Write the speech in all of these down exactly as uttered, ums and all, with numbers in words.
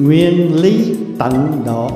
nguyên lý tận độ.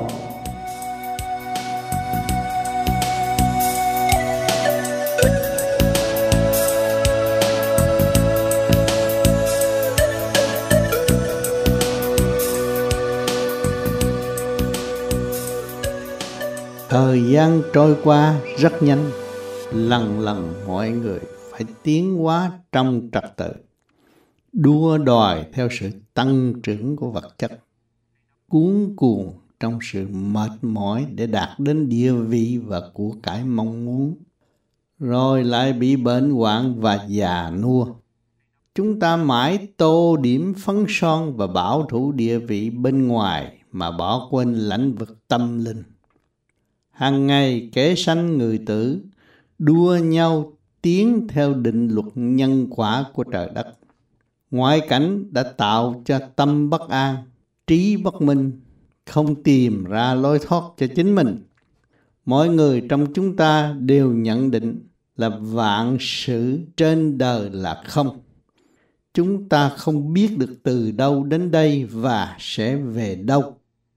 Thời gian trôi qua rất nhanh, lần lần mọi người phải tiến hóa trong trật tự, đua đòi theo sự tăng trưởng của vật chất, cuống cuồng trong sự mệt mỏi để đạt đến địa vị và của cải mong muốn, rồi lại bị bệnh hoạn và già nua. Chúng ta mãi tô điểm phấn son và bảo thủ địa vị bên ngoài mà bỏ quên lãnh vực tâm linh. Hàng ngày kẻ sanh người tử, đua nhau tiến theo định luật nhân quả của trời đất. Ngoại cảnh đã tạo cho tâm bất an, trí bất minh, không tìm ra lối thoát cho chính mình. Mọi người trong chúng ta đều nhận định là vạn sự trên đời là không. Chúng ta không biết được từ đâu đến đây và sẽ về đâu.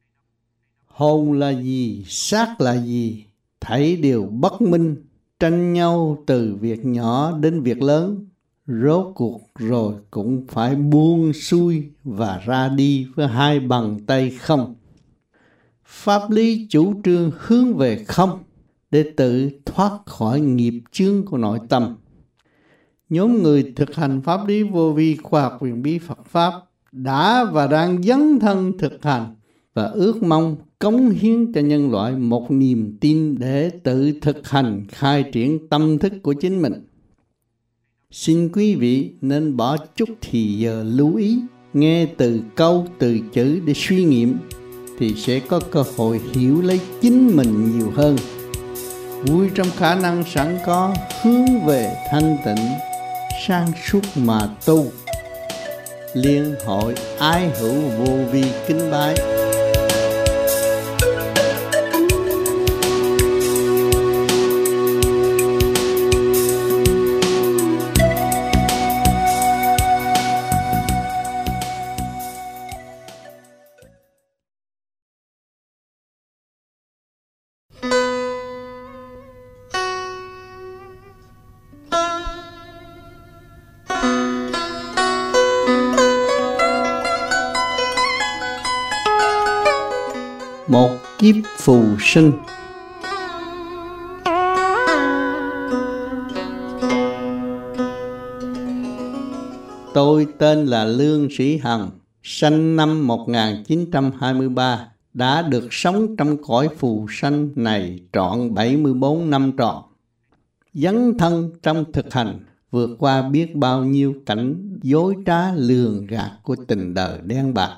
Hồn là gì, xác là gì, thảy đều bất minh, tranh nhau từ việc nhỏ đến việc lớn. Rốt cuộc rồi cũng phải buông xuôi và ra đi với hai bàn tay không. Pháp lý chủ trương hướng về không để tự thoát khỏi nghiệp chướng của nội tâm. Nhóm người thực hành pháp lý vô vi khoa học huyền bí Phật Pháp đã và đang dấn thân thực hành và ước mong cống hiến cho nhân loại một niềm tin để tự thực hành khai triển tâm thức của chính mình. Xin quý vị nên bỏ chút thì giờ lưu ý, nghe từ câu từ chữ để suy nghiệm, thì sẽ có cơ hội hiểu lấy chính mình nhiều hơn. Vui trong khả năng sẵn có, hướng về thanh tịnh, sáng suốt mà tu. Liên hội ái hữu vô vi kính bái. Một kiếp phù sinh. Tôi tên là Lương Sĩ Hằng, sanh năm một nghìn chín trăm hai mươi ba, đã được sống trong cõi phù sanh này trọn bảy mươi bốn năm trọn. Dấn thân trong thực hành, vượt qua biết bao nhiêu cảnh dối trá lường gạt của tình đời đen bạc.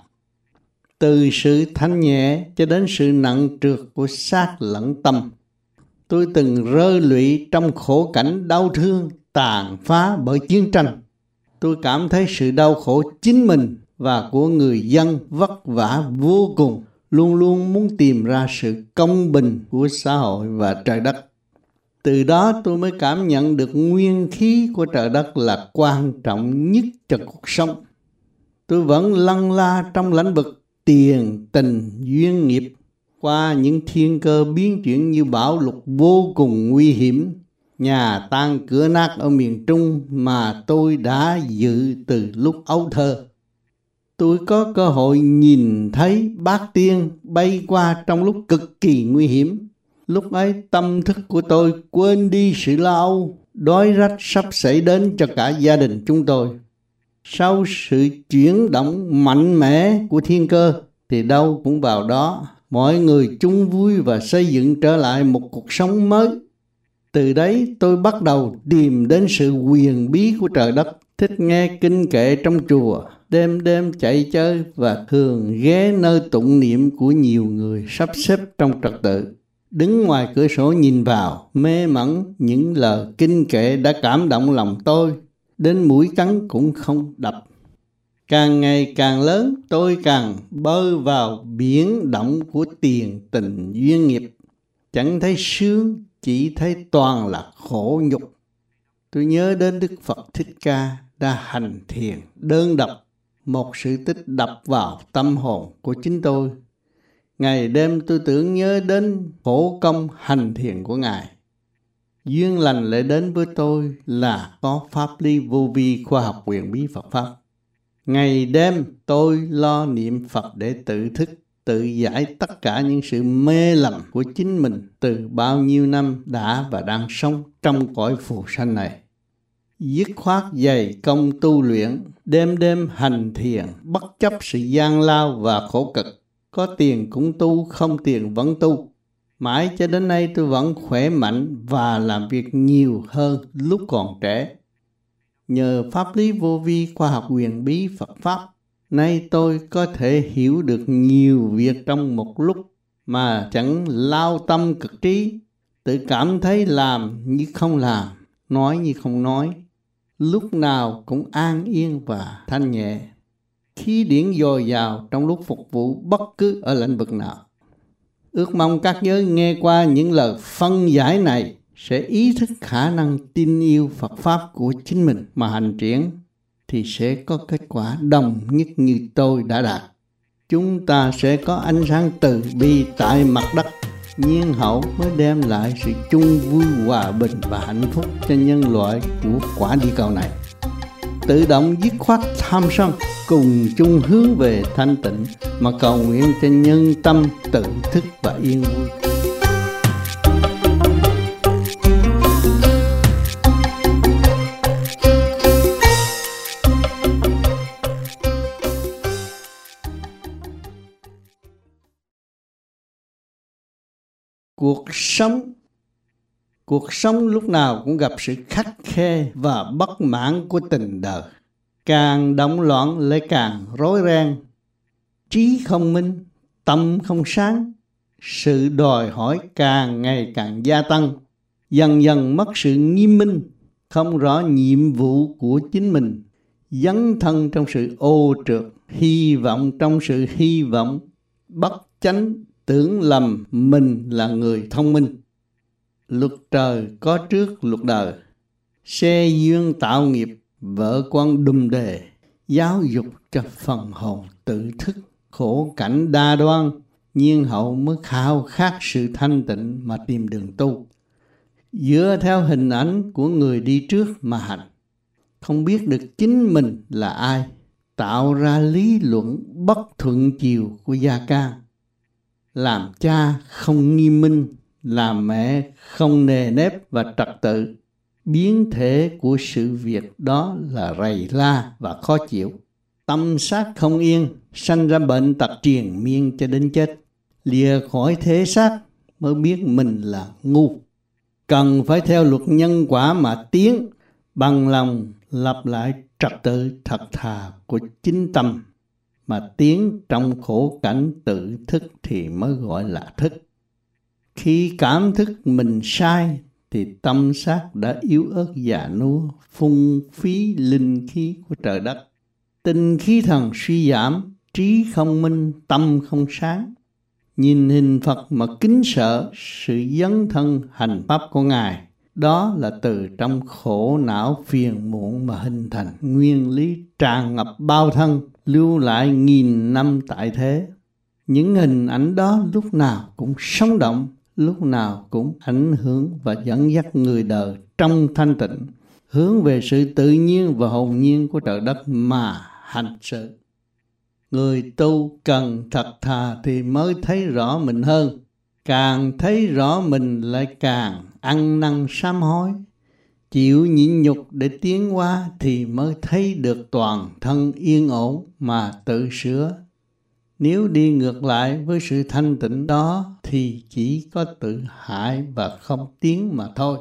Từ sự thanh nhẹ cho đến sự nặng trược của xác lẫn tâm. Tôi từng rơi lụy trong khổ cảnh đau thương, tàn phá bởi chiến tranh. Tôi cảm thấy sự đau khổ chính mình và của người dân vất vả vô cùng, luôn luôn muốn tìm ra sự công bình của xã hội và trời đất. Từ đó tôi mới cảm nhận được nguyên khí của trời đất là quan trọng nhất cho cuộc sống. Tôi vẫn lăn la trong lĩnh vực tiền, tình, duyên nghiệp, qua những thiên cơ biến chuyển như bão lụt vô cùng nguy hiểm, nhà tan cửa nát ở miền Trung mà tôi đã dự từ lúc ấu thơ. Tôi có cơ hội nhìn thấy bát tiên bay qua trong lúc cực kỳ nguy hiểm. Lúc ấy tâm thức của tôi quên đi sự lo âu, đói rách sắp xảy đến cho cả gia đình chúng tôi. Sau sự chuyển động mạnh mẽ của thiên cơ thì đâu cũng vào đó, mọi người chung vui và xây dựng trở lại một cuộc sống mới. Từ đấy tôi bắt đầu tìm đến sự huyền bí của trời đất, thích nghe kinh kệ trong chùa, đêm đêm chạy chơi và thường ghé nơi tụng niệm của nhiều người sắp xếp trong trật tự. Đứng ngoài cửa sổ nhìn vào, mê mẩn những lời kinh kệ đã cảm động lòng tôi, đến mũi cắn cũng không đập. Càng ngày càng lớn, tôi càng bơi vào biển động của tiền tình duyên nghiệp. Chẳng thấy sướng, chỉ thấy toàn là khổ nhục. Tôi nhớ đến Đức Phật Thích Ca đã hành thiền đơn độc một sự tích đập vào tâm hồn của chính tôi. Ngày đêm tôi tưởng nhớ đến khổ công hành thiền của Ngài. Duyên lành lại đến với tôi là có pháp lý vô vi khoa học huyền bí Phật Pháp. Ngày đêm tôi lo niệm Phật để tự thức, tự giải tất cả những sự mê lầm của chính mình từ bao nhiêu năm đã và đang sống trong cõi phù sanh này. Dứt khoát dày công tu luyện, đêm đêm hành thiền, bất chấp sự gian lao và khổ cực. Có tiền cũng tu, không tiền vẫn tu. Mãi cho đến nay tôi vẫn khỏe mạnh và làm việc nhiều hơn lúc còn trẻ. Nhờ pháp lý vô vi khoa học huyền bí Phật Pháp, nay tôi có thể hiểu được nhiều việc trong một lúc mà chẳng lao tâm cực trí, tự cảm thấy làm như không làm, nói như không nói, lúc nào cũng an yên và thanh nhẹ. Khí điển dồi dào trong lúc phục vụ bất cứ ở lĩnh vực nào. Ước mong các giới nghe qua những lời phân giải này sẽ ý thức khả năng tin yêu Phật Pháp của chính mình mà hành triển, thì sẽ có kết quả đồng nhất như tôi đã đạt. Chúng ta sẽ có ánh sáng từ bi tại mặt đất, nhiên hậu mới đem lại sự chung vui, hòa bình và hạnh phúc cho nhân loại của quả địa cầu này. Tự động dứt khoát tham sân, cùng chung hướng về thanh tịnh mà cầu nguyện cho nhân tâm tự thức và yên vui. Cuộc sống Cuộc sống lúc nào cũng gặp sự khắt khe và bất mãn của tình đời. Càng động loạn lại càng rối ren. Trí không minh, tâm không sáng. Sự đòi hỏi càng ngày càng gia tăng. Dần dần mất sự nghiêm minh, không rõ nhiệm vụ của chính mình. Dấn thân trong sự ô trượt, hy vọng trong sự hy vọng, bất chánh, tưởng lầm mình là người thông minh. Luật trời có trước luật đời, xe duyên tạo nghiệp, vợ con đùm đề, giáo dục cho phần hồn tự thức, khổ cảnh đa đoan, nhiên hậu mới khao khát sự thanh tịnh mà tìm đường tu. Dựa theo hình ảnh của người đi trước mà hành, không biết được chính mình là ai, tạo ra lý luận bất thuận chiều của gia can. Làm cha không nghiêm minh, làm mẹ không nề nếp và trật tự. Biến thể của sự việc đó là rầy la và khó chịu. Tâm xác không yên, sanh ra bệnh tật triền miên cho đến chết. Lìa khỏi thể xác mới biết mình là ngu. Cần phải theo luật nhân quả mà tiến, bằng lòng lập lại trật tự thật thà của chính tâm, mà tiến trong khổ cảnh tự thức thì mới gọi là thức. Khi cảm thức mình sai thì tâm xác đã yếu ớt già nua, phung phí linh khí của trời đất. Tinh khí thần suy giảm, trí không minh, tâm không sáng. Nhìn hình Phật mà kính sợ sự dấn thân hành pháp của Ngài. Đó là từ trong khổ não phiền muộn mà hình thành nguyên lý tràn ngập bao thân, lưu lại nghìn năm tại thế. Những hình ảnh đó lúc nào cũng sống động, lúc nào cũng ảnh hưởng và dẫn dắt người đời trong thanh tịnh, hướng về sự tự nhiên và hồn nhiên của trời đất mà hành sự. Người tu cần thật thà thì mới thấy rõ mình hơn, càng thấy rõ mình lại càng ăn năn sám hối, chịu nhịn nhục để tiến hóa thì mới thấy được toàn thân yên ổn mà tự sửa. Nếu đi ngược lại với sự thanh tịnh đó thì chỉ có tự hại và không tiến mà thôi.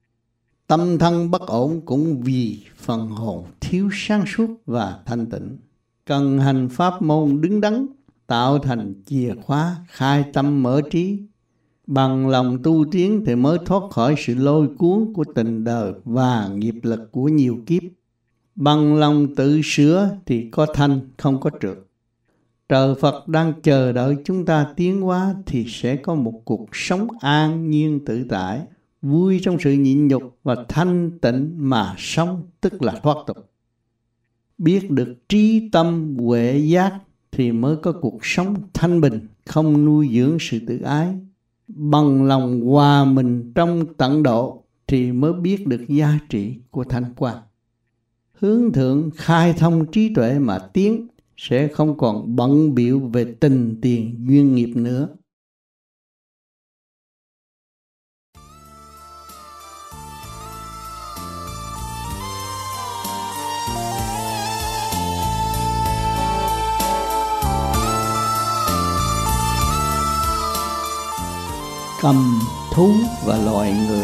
Tâm thân bất ổn cũng vì phần hồn thiếu sáng suốt và thanh tịnh. Cần hành pháp môn đứng đắn, tạo thành chìa khóa khai tâm mở trí. Bằng lòng tu tiến thì mới thoát khỏi sự lôi cuốn của tình đời và nghiệp lực của nhiều kiếp. Bằng lòng tự sửa thì có thanh không có trượt. Trời Phật đang chờ đợi chúng ta tiến hóa thì sẽ có một cuộc sống an nhiên tự tại, vui trong sự nhịn nhục và thanh tịnh mà sống, tức là thoát tục. Biết được trí tâm huệ giác thì mới có cuộc sống thanh bình, không nuôi dưỡng sự tự ái. Bằng lòng hòa mình trong tận độ thì mới biết được giá trị của thanh quan. Hướng thượng khai thông trí tuệ mà tiến, sẽ không còn bận bịu về tình tiền duyên nghiệp nữa. Cầm thú và loài người.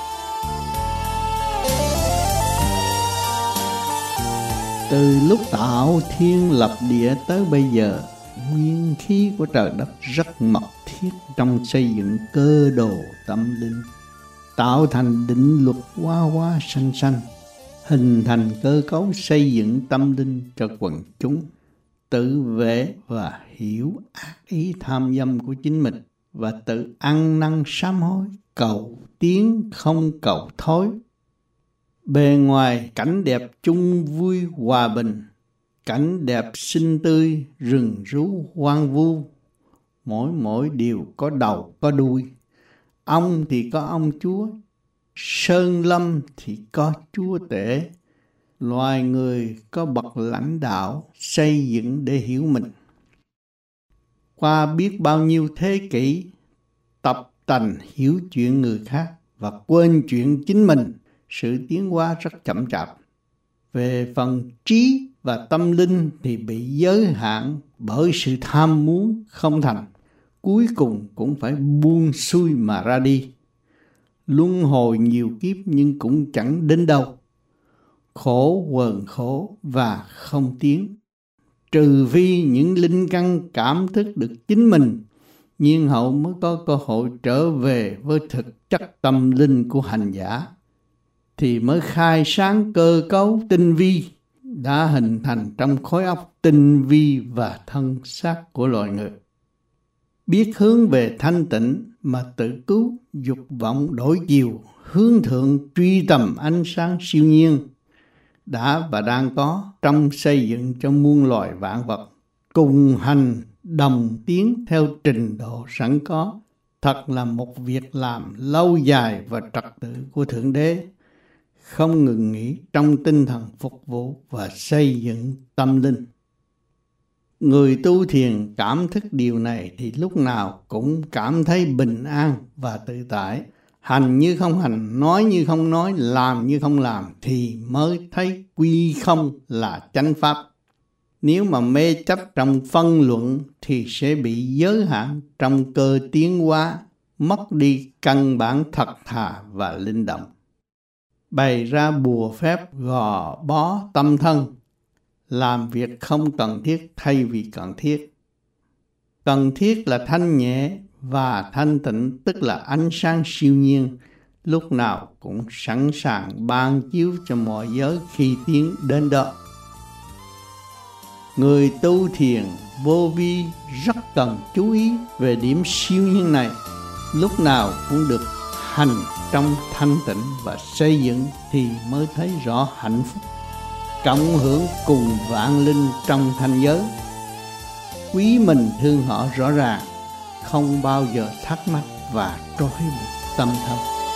Từ lúc tạo thiên lập địa tới bây giờ, nguyên khí của trời đất rất mật thiết trong xây dựng cơ đồ tâm linh, tạo thành định luật hoa hoa xanh xanh, hình thành cơ cấu xây dựng tâm linh cho quần chúng, tự vệ và hiểu ác ý tham dâm của chính mình, và tự ăn năn sám hối, cầu tiến không cầu thối. Bề ngoài cảnh đẹp chung vui hòa bình, cảnh đẹp xinh tươi rừng rú hoang vu, mỗi mỗi điều có đầu có đuôi. Ông thì có ông chúa, sơn lâm thì có chúa tể, loài người có bậc lãnh đạo xây dựng để hiểu mình. Qua biết bao nhiêu thế kỷ, tập tành hiểu chuyện người khác và quên chuyện chính mình, sự tiến hóa rất chậm chạp. Về phần trí và tâm linh thì bị giới hạn bởi sự tham muốn không thành, cuối cùng cũng phải buông xuôi mà ra đi. Luân hồi nhiều kiếp nhưng cũng chẳng đến đâu, khổ quần khổ và không tiến. Trừ phi những linh căn cảm thức được chính mình, nhiên hậu mới có cơ hội trở về với thực chất tâm linh của hành giả, thì mới khai sáng cơ cấu tinh vi đã hình thành trong khối óc tinh vi và thân xác của loài người. Biết hướng về thanh tịnh mà tự cứu, dục vọng đổi chiều, hướng thượng truy tầm ánh sáng siêu nhiên đã và đang có trong xây dựng cho muôn loài vạn vật, cùng hành đồng tiến theo trình độ sẵn có. Thật là một việc làm lâu dài và trật tự của Thượng Đế, không ngừng nghỉ trong tinh thần phục vụ và xây dựng tâm linh. Người tu thiền cảm thức điều này thì lúc nào cũng cảm thấy bình an và tự tại. Hành như không hành, nói như không nói, làm như không làm thì mới thấy quy không là chánh pháp. Nếu mà mê chấp trong phân luận thì sẽ bị giới hạn trong cơ tiến hóa, mất đi căn bản thật thà và linh động. Bày ra bùa phép gò bó tâm thân, làm việc không cần thiết thay vì cần thiết. Cần thiết là thanh nhẹ và thanh tịnh, tức là ánh sáng siêu nhiên, lúc nào cũng sẵn sàng ban chiếu cho mọi giới khi tiến đến đó. Người tu thiền vô vi rất cần chú ý về điểm siêu nhiên này, lúc nào cũng được hành trong thanh tịnh và xây dựng thì mới thấy rõ hạnh phúc, cộng hưởng cùng vạn linh trong thanh giới. Quý mình thương họ rõ ràng, không bao giờ thắc mắc và trói buộc tâm thân.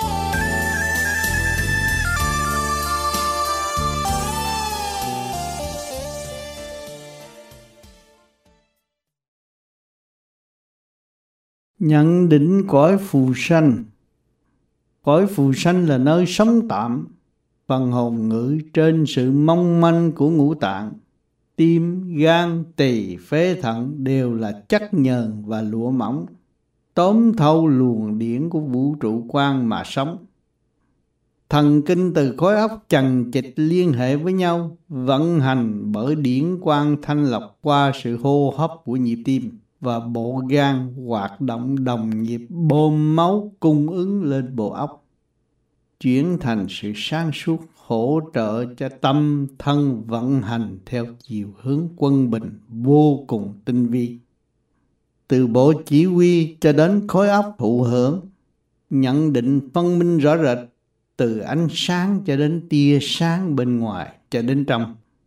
Nhận định cõi phù sanh. Cõi phù sanh là nơi sống tạm, phần hồn ngự trên sự mong manh của ngũ tạng. Tim, gan, tỳ, phế thận đều là chất nhờn và lụa mỏng, tóm thâu luồng điển của vũ trụ quan mà sống. Thần kinh từ khối óc chằng chịt liên hệ với nhau, vận hành bởi điển quang thanh lọc qua sự hô hấp của nhịp tim, và bộ gan hoạt động đồng nhịp bơm máu cung ứng lên bộ óc, chuyển thành sự sáng suốt hỗ trợ cho tâm thân vận hành theo chiều hướng quân bình vô cùng tinh vi. Từ bộ chỉ huy cho đến khối óc thụ hưởng, nhận định phân minh rõ rệt, từ ánh sáng cho đến tia sáng bên ngoài cho đến trong.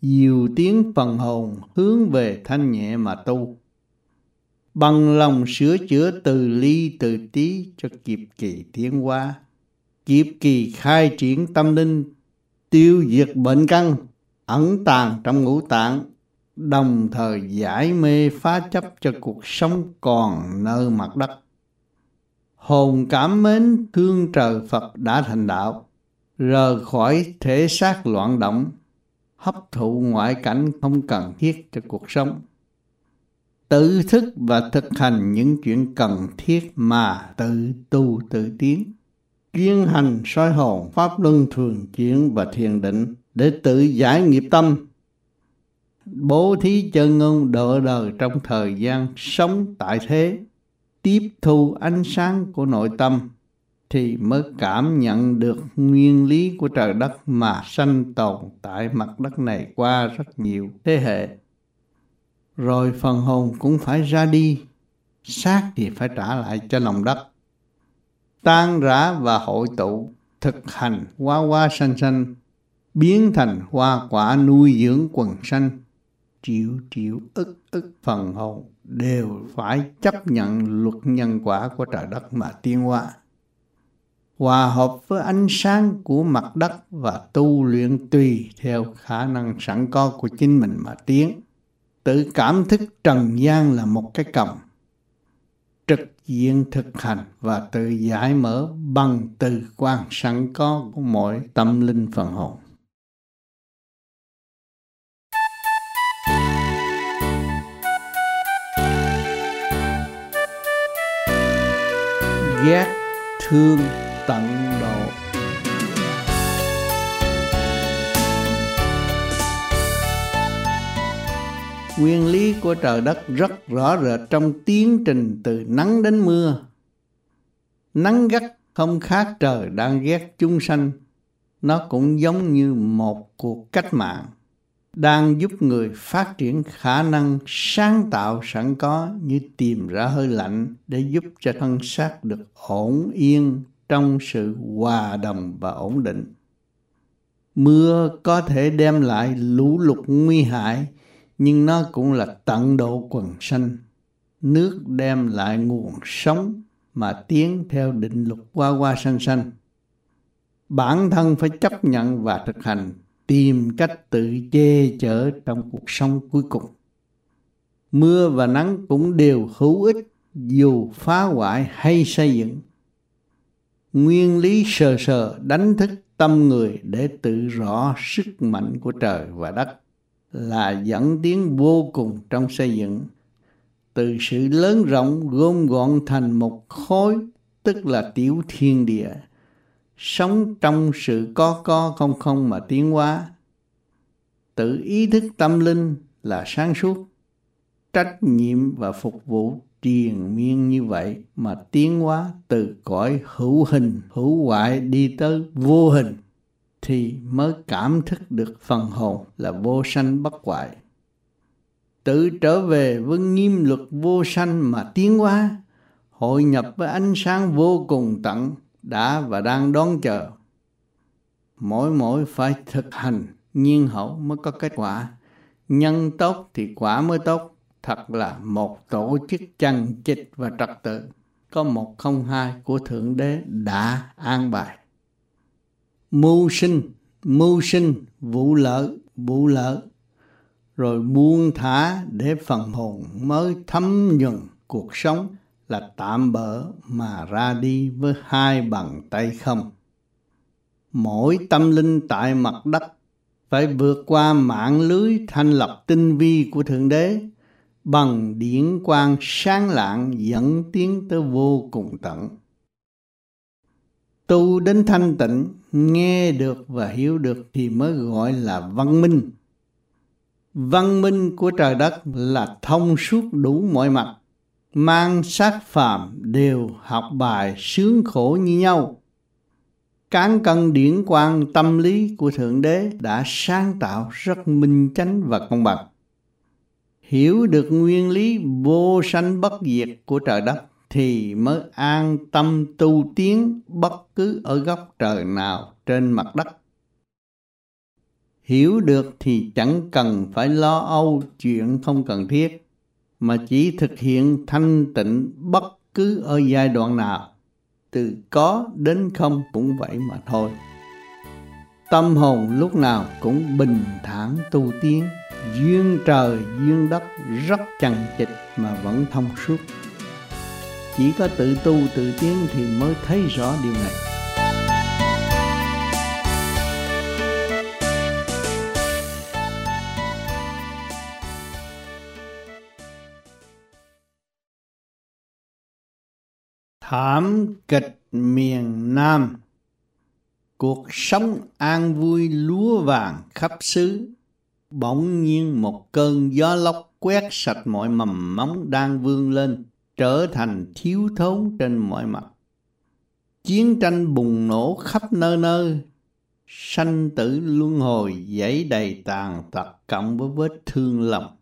dìu tiếng phần hồn hướng về thanh nhẹ mà tu. Bằng lòng sửa chữa từ ly từ tí cho kịp kỳ tiến hóa, kịp kỳ khai triển tâm linh, tiêu diệt bệnh căn ẩn tàng trong ngũ tạng, đồng thời giải mê phá chấp cho cuộc sống còn nơi mặt đất. Hồn cảm mến thương trời Phật đã thành đạo, rời khỏi thể xác loạn động, hấp thụ ngoại cảnh không cần thiết cho cuộc sống. Tự thức và thực hành những chuyện cần thiết mà tự tu tự tiến. Chuyên hành soi hồn, pháp luân thường chuyển và thiền định để tự giải nghiệp tâm. Bố thí chân ngôn độ đời trong thời gian sống tại thế, tiếp thu ánh sáng của nội tâm thì mới cảm nhận được nguyên lý của trời đất mà sanh tồn tại mặt đất này qua rất nhiều thế hệ. Rồi phần hồn cũng phải ra đi, xác thì phải trả lại cho lòng đất. Tan rã và hội tụ, thực hành hoa hoa xanh xanh, biến thành hoa quả nuôi dưỡng quần sanh. Triệu triệu ức ức phần hồn đều phải chấp nhận luật nhân quả của trời đất mà tiến hóa, hòa hợp với ánh sáng của mặt đất và tu luyện tùy theo khả năng sẵn có của chính mình mà tiến. Tự cảm thức trần gian là một cái còng, trực diện thực hành và tự giải mở bằng từ quan sẵn có của mỗi tâm linh phần hồn. Ghét thương tận độ. Nguyên lý của trời đất rất rõ rệt trong tiến trình từ nắng đến mưa. Nắng gắt không khác trời đang ghét chúng sanh. Nó cũng giống như một cuộc cách mạng, đang giúp người phát triển khả năng sáng tạo sẵn có, như tìm ra hơi lạnh để giúp cho thân xác được ổn yên trong sự hòa đồng và ổn định. Mưa có thể đem lại lũ lụt nguy hại, nhưng nó cũng là tận độ quần sanh. Nước đem lại nguồn sống mà tiến theo định luật hoa hoa xanh xanh. Bản thân phải chấp nhận và thực hành, tìm cách tự che chở trong cuộc sống cuối cùng. Mưa và nắng cũng đều hữu ích dù phá hoại hay xây dựng. Nguyên lý sờ sờ đánh thức tâm người để tự rõ sức mạnh của trời và đất là dẫn tiến vô cùng trong xây dựng. Từ sự lớn rộng gom gọn thành một khối, tức là tiểu thiên địa, sống trong sự có có không không mà tiến hóa. Tự ý thức tâm linh là sáng suốt, trách nhiệm và phục vụ triền miên như vậy mà tiến hóa từ cõi hữu hình hữu hoại đi tới vô hình, thì mới cảm thức được phần hồn là vô sanh bất hoại. Tự trở về với nghiêm luật vô sanh mà tiến hóa, hội nhập với ánh sáng vô cùng tận đã và đang đón chờ. Mỗi mỗi phải thực hành nhiên hậu mới có kết quả. Nhân tốt thì quả mới tốt. Thật là một tổ chức chằng chịt và trật tự, có một không hai của Thượng Đế đã an bài. Mưu sinh, mưu sinh, vụ lợi, vụ lợi, rồi buông thả để phần hồn mới thấm nhuần cuộc sống là tạm bỡ mà ra đi với hai bàn tay không. Mỗi tâm linh tại mặt đất phải vượt qua mạng lưới thanh lập tinh vi của Thượng Đế bằng điển quang sáng lạng dẫn tiến tới vô cùng tận. Tu đến thanh tịnh, nghe được và hiểu được thì mới gọi là văn minh. Văn minh của trời đất là thông suốt đủ mọi mặt, mang sát phàm đều học bài sướng khổ như nhau. Cán cân điển quang tâm lý của Thượng Đế đã sáng tạo rất minh chánh và công bằng. Hiểu được nguyên lý vô sanh bất diệt của trời đất thì mới an tâm tu tiến bất cứ ở góc trời nào trên mặt đất. Hiểu được thì chẳng cần phải lo âu chuyện không cần thiết, mà chỉ thực hiện thanh tịnh bất cứ ở giai đoạn nào, từ có đến không cũng vậy mà thôi. Tâm hồn lúc nào cũng bình thản tu tiến, duyên trời duyên đất rất chằng chịt mà vẫn thông suốt. Chỉ có tự tu tự tiến thì mới thấy rõ điều này. Thảm kịch miền Nam. Cuộc sống an vui lúa vàng khắp xứ, bỗng nhiên một cơn gió lốc quét sạch mọi mầm móng đang vươn lên, trở thành thiếu thốn trên mọi mặt. Chiến tranh bùng nổ khắp nơi nơi, sanh tử luân hồi dãy đầy tàn tật cộng với vết thương lòng.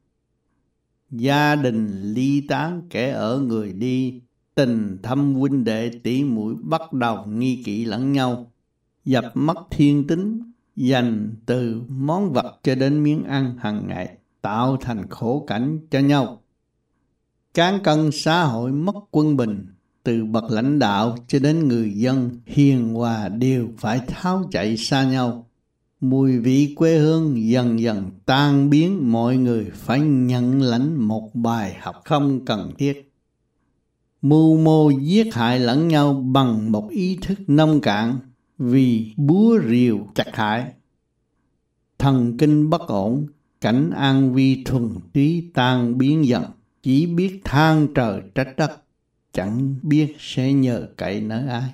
Gia đình ly tán kẻ ở người đi, tình thâm huynh đệ tỷ muội bắt đầu nghi kỵ lẫn nhau, dập mất thiên tính, dành từ món vật cho đến miếng ăn hàng ngày, tạo thành khổ cảnh cho nhau. Cán cân xã hội mất quân bình, từ bậc lãnh đạo cho đến người dân hiền hòa đều phải tháo chạy xa nhau. Mùi vị quê hương dần dần tan biến, mọi người phải nhận lãnh một bài học không cần thiết. Mưu mô giết hại lẫn nhau bằng một ý thức nông cạn, vì búa rìu chặt hại. Thần kinh bất ổn, cảnh an vi thuần túy tan biến dần, chỉ biết than trời trách đất, chẳng biết sẽ nhờ cậy nơi ai.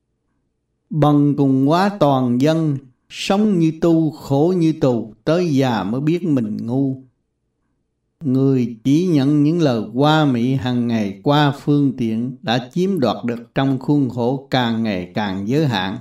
Bần cùng quá toàn dân, sống như tu khổ như tù, tới già mới biết mình ngu. Người chỉ nhận những lời hoa mỹ hàng ngày qua phương tiện đã chiếm đoạt được trong khuôn khổ càng ngày càng giới hạn.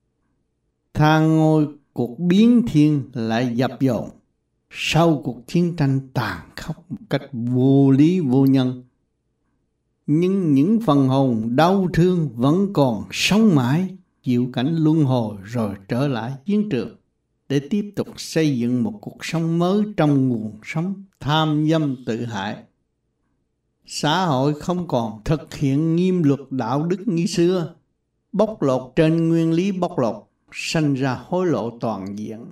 Thang ngôi cuộc biến thiên lại dập dồn sau cuộc chiến tranh tàn khốc một cách vô lý vô nhân. Nhưng những phần hồn đau thương vẫn còn sống mãi, chịu cảnh luân hồi rồi trở lại chiến trường để tiếp tục xây dựng một cuộc sống mới trong nguồn sống tham dâm tự hại. Xã hội không còn thực hiện nghiêm luật đạo đức như xưa, bóc lột trên nguyên lý bóc lột, sanh ra hối lộ toàn diện.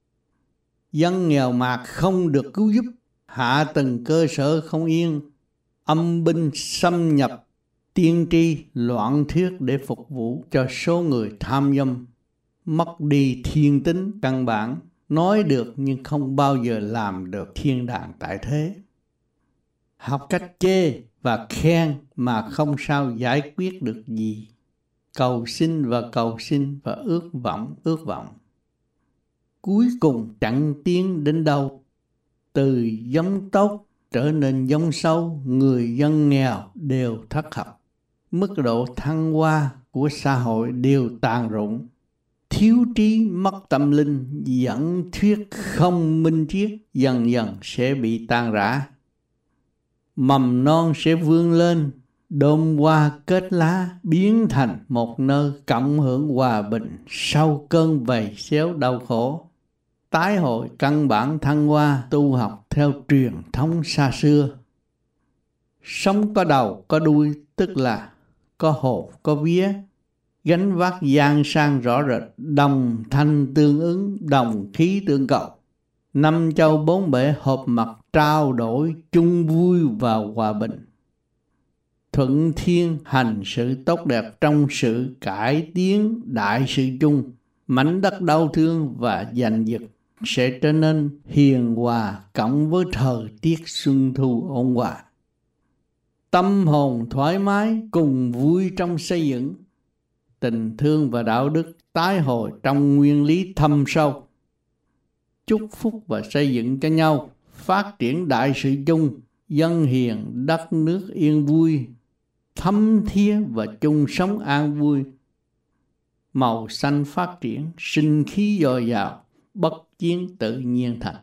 Dân nghèo mạt không được cứu giúp, hạ tầng cơ sở không yên, âm binh xâm nhập, tiên tri loạn thuyết để phục vụ cho số người tham dâm, mất đi thiên tính căn bản, nói được nhưng không bao giờ làm được thiên đàng tại thế. Học cách chê và khen mà không sao giải quyết được gì. Cầu xin và cầu xin và ước vọng ước vọng. Cuối cùng chẳng tiến đến đâu. Từ giống tốt trở nên giống xấu, người dân nghèo đều thất học. Mức độ thăng hoa của xã hội đều tàn rụng. Thiếu trí mất tâm linh, dẫn thuyết không minh triết dần dần sẽ bị tan rã. Mầm non sẽ vươn lên, đơm hoa kết lá, biến thành một nơi cộng hưởng hòa bình sau cơn vầy xéo đau khổ. Tái hội căn bản thăng hoa tu học theo truyền thống xa xưa. Sống có đầu có đuôi, tức là có hồn có vía, gánh vác gian sang rõ rệt, đồng thanh tương ứng, đồng khí tương cầu. Năm châu bốn bể hợp mặt trao đổi, chung vui và hòa bình. Thuận thiên hành sự tốt đẹp trong sự cải tiến đại sự chung, mảnh đất đau thương và giành giật sẽ trở nên hiền hòa cộng với thời tiết xuân thu ôn hòa. Tâm hồn thoải mái cùng vui trong xây dựng, tình thương và đạo đức tái hồi trong nguyên lý thâm sâu. Chúc phúc và xây dựng cho nhau, phát triển đại sự chung, dân hiền đất nước yên vui, thấm thía và chung sống an vui. Màu xanh phát triển, sinh khí dồi dào, bất chiến tự nhiên thành.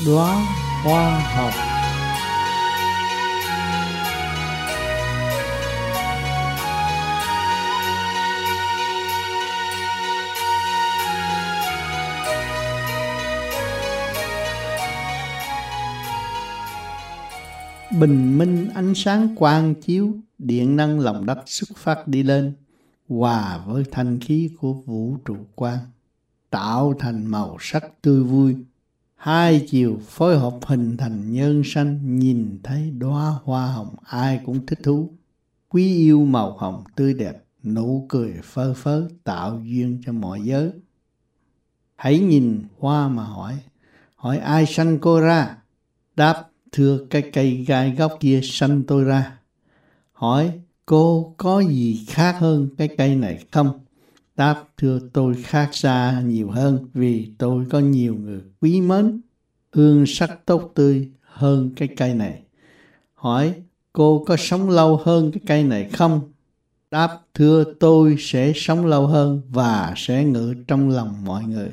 đóa hoa hồng. Bình minh ánh sáng quang chiếu, điện năng lòng đất xuất phát đi lên, hòa với thanh khí của vũ trụ quang, tạo thành màu sắc tươi vui. Hai chiều phối hợp hình thành nhân sanh, nhìn thấy đóa hoa hồng ai cũng thích thú. Quý yêu màu hồng tươi đẹp, nụ cười phơ phớ tạo duyên cho mọi giới. Hãy nhìn hoa mà hỏi, hỏi ai sanh cô ra? Đáp, thưa cái cây gai góc kia sanh tôi ra. Hỏi cô có gì khác hơn cái cây này không? Đáp, thưa tôi khác xa nhiều hơn, vì tôi có nhiều người quý mến, hương sắc tốt tươi hơn cái cây này. Hỏi cô có sống lâu hơn cái cây này không? Đáp, thưa tôi sẽ sống lâu hơn và sẽ ngự trong lòng mọi người.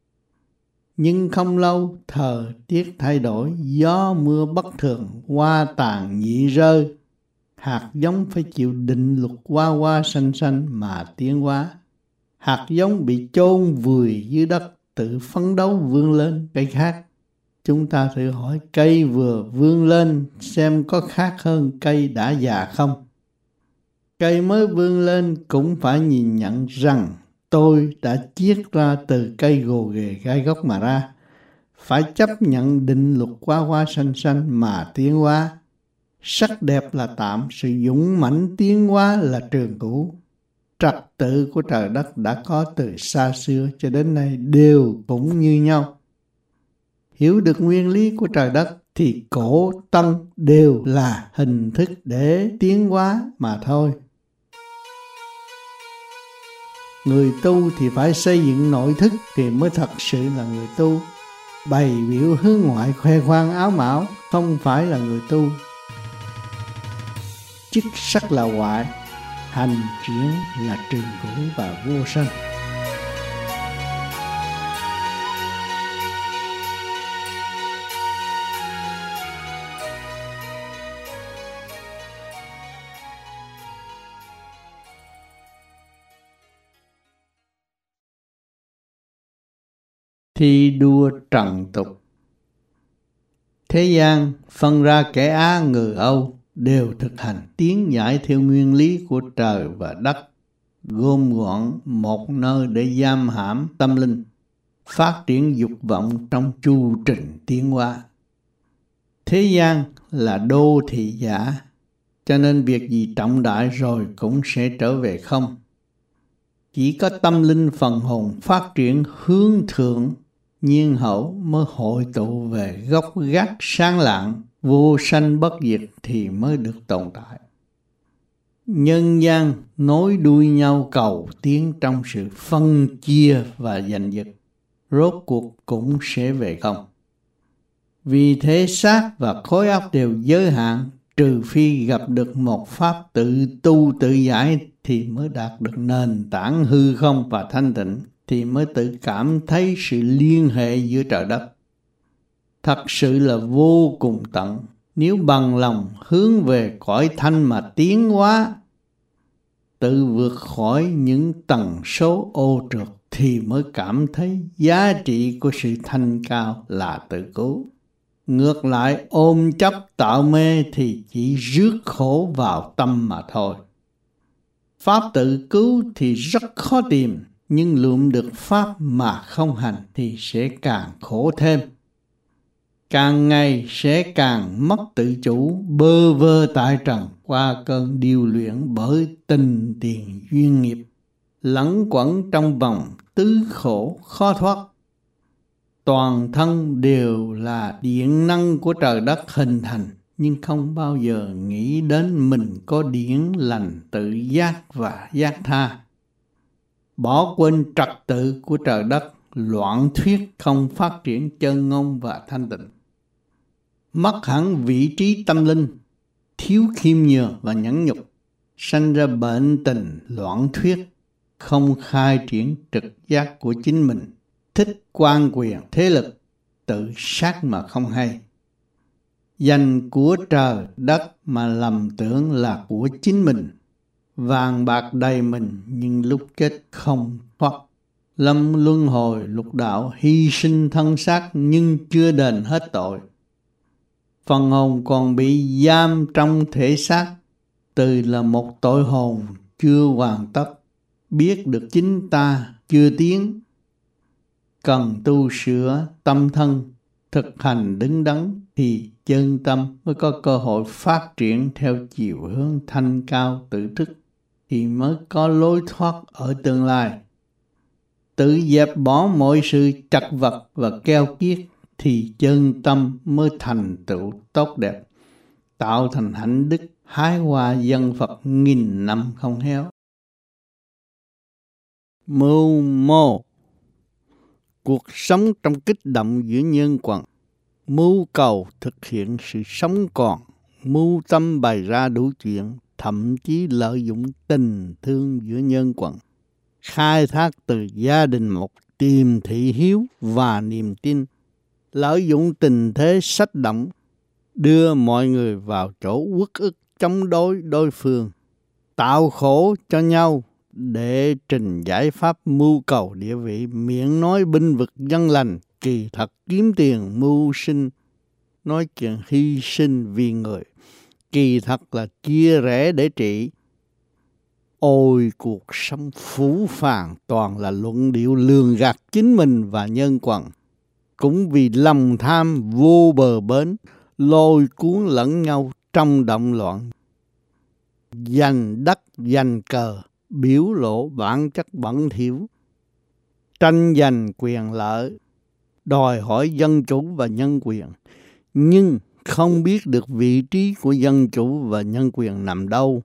Nhưng không lâu, thời tiết thay đổi, gió mưa bất thường, hoa tàn nhị rơi. Hạt giống phải chịu định luật hoa hoa xanh xanh mà tiến hóa. Hạt giống bị chôn vùi dưới đất, tự phấn đấu vươn lên cây khác. Chúng ta thử hỏi cây vừa vươn lên xem có khác hơn cây đã già không? Cây mới vươn lên cũng phải nhìn nhận rằng tôi đã chiết ra từ cây gồ ghề gai góc mà ra. Phải chấp nhận định luật hoa hoa xanh xanh mà tiến hóa. Sắc đẹp là tạm, sự dũng mãnh tiến hóa là trường cửu. Trật tự của trời đất đã có từ xa xưa cho đến nay đều cũng như nhau. Hiểu được nguyên lý của trời đất thì cổ tân đều là hình thức để tiến hóa mà thôi. Người tu thì phải xây dựng nội thức thì mới thật sự là người tu. Bày biểu hướng ngoại khoe khoang áo mão không phải là người tu. Chức sắc là ngoại, hành triển là trường cửu và vô sanh. Thi đua trần tục. Thế gian phân ra kẻ Á người Âu đều thực hành tiến giải theo nguyên lý của trời và đất, gom gọn một nơi để giam hãm tâm linh, phát triển dục vọng trong chu trình tiến hóa. Thế gian là đô thị giả, cho nên việc gì trọng đại rồi cũng sẽ trở về không. Chỉ có tâm linh phần hồn phát triển hướng thượng, nhiên hậu mới hội tụ về gốc gác sáng lạng, vô sanh bất diệt thì mới được tồn tại. Nhân gian nối đuôi nhau cầu tiến trong sự phân chia và giành giật, rốt cuộc cũng sẽ về không. Vì thế xác và khối óc đều giới hạn, trừ phi gặp được một pháp tự tu tự giải thì mới đạt được nền tảng hư không và thanh tịnh, thì mới tự cảm thấy sự liên hệ giữa trời đất. Thật sự là vô cùng tận, nếu bằng lòng hướng về cõi thanh mà tiến hóa, tự vượt khỏi những tần số ô trượt thì mới cảm thấy giá trị của sự thanh cao là tự cứu. Ngược lại ôm chấp tạo mê thì chỉ rước khổ vào tâm mà thôi. Pháp tự cứu thì rất khó tìm, nhưng lượm được pháp mà không hành thì sẽ càng khổ thêm. Càng ngày sẽ càng mất tự chủ, bơ vơ tại trần qua cơn điêu luyện bởi tình tiền duyên nghiệp, lẫn quẩn trong vòng tứ khổ khó thoát. Toàn thân đều là điện năng của trời đất hình thành, nhưng không bao giờ nghĩ đến mình có điển lành tự giác và giác tha. Bỏ quên trật tự của trời đất, loạn thuyết không phát triển chân ngôn và thanh tịnh. Mất hẳn vị trí tâm linh, thiếu khiêm nhường và nhẫn nhục, sanh ra bệnh tình loạn thuyết, không khai triển trực giác của chính mình, thích quan quyền thế lực, tự sát mà không hay. Dành của trời đất mà lầm tưởng là của chính mình. Vàng bạc đầy mình nhưng lúc chết không thoát. Lâm luân hồi lục đạo hy sinh thân xác nhưng chưa đền hết tội. Phần hồn còn bị giam trong thể xác, từ là một tội hồn chưa hoàn tất, biết được chính ta chưa tiến. Cần tu sửa tâm thân, thực hành đứng đắn thì chân tâm mới có cơ hội phát triển theo chiều hướng thanh cao tự thức, thì mới có lối thoát ở tương lai. Tự dẹp bỏ mọi sự chật vật và keo kiết thì chân tâm mới thành tựu tốt đẹp, tạo thành hạnh đức hái hoa dân Phật nghìn năm không héo. Mưu mô. Cuộc sống trong kích động giữa nhân quần, mưu cầu thực hiện sự sống còn, mưu tâm bày ra đủ chuyện, thậm chí lợi dụng tình thương giữa nhân quần, khai thác từ gia đình một tìm thị hiếu và niềm tin, lợi dụng tình thế sách động, đưa mọi người vào chỗ uất ức chống đối đối phương, tạo khổ cho nhau để trình giải pháp mưu cầu địa vị, miệng nói binh vực dân lành, kỳ thật kiếm tiền mưu sinh, nói chuyện hy sinh vì người, kỳ thật là chia rẽ để trị. Ôi cuộc sống phũ phàng toàn là luận điệu lường gạt chính mình và nhân quần, cũng vì lòng tham vô bờ bến, lôi cuốn lẫn nhau trong động loạn. Giành đất giành cờ, biểu lộ bản chất bẩn thỉu, tranh giành quyền lợi, đòi hỏi dân chủ và nhân quyền, nhưng không biết được vị trí của dân chủ và nhân quyền nằm đâu.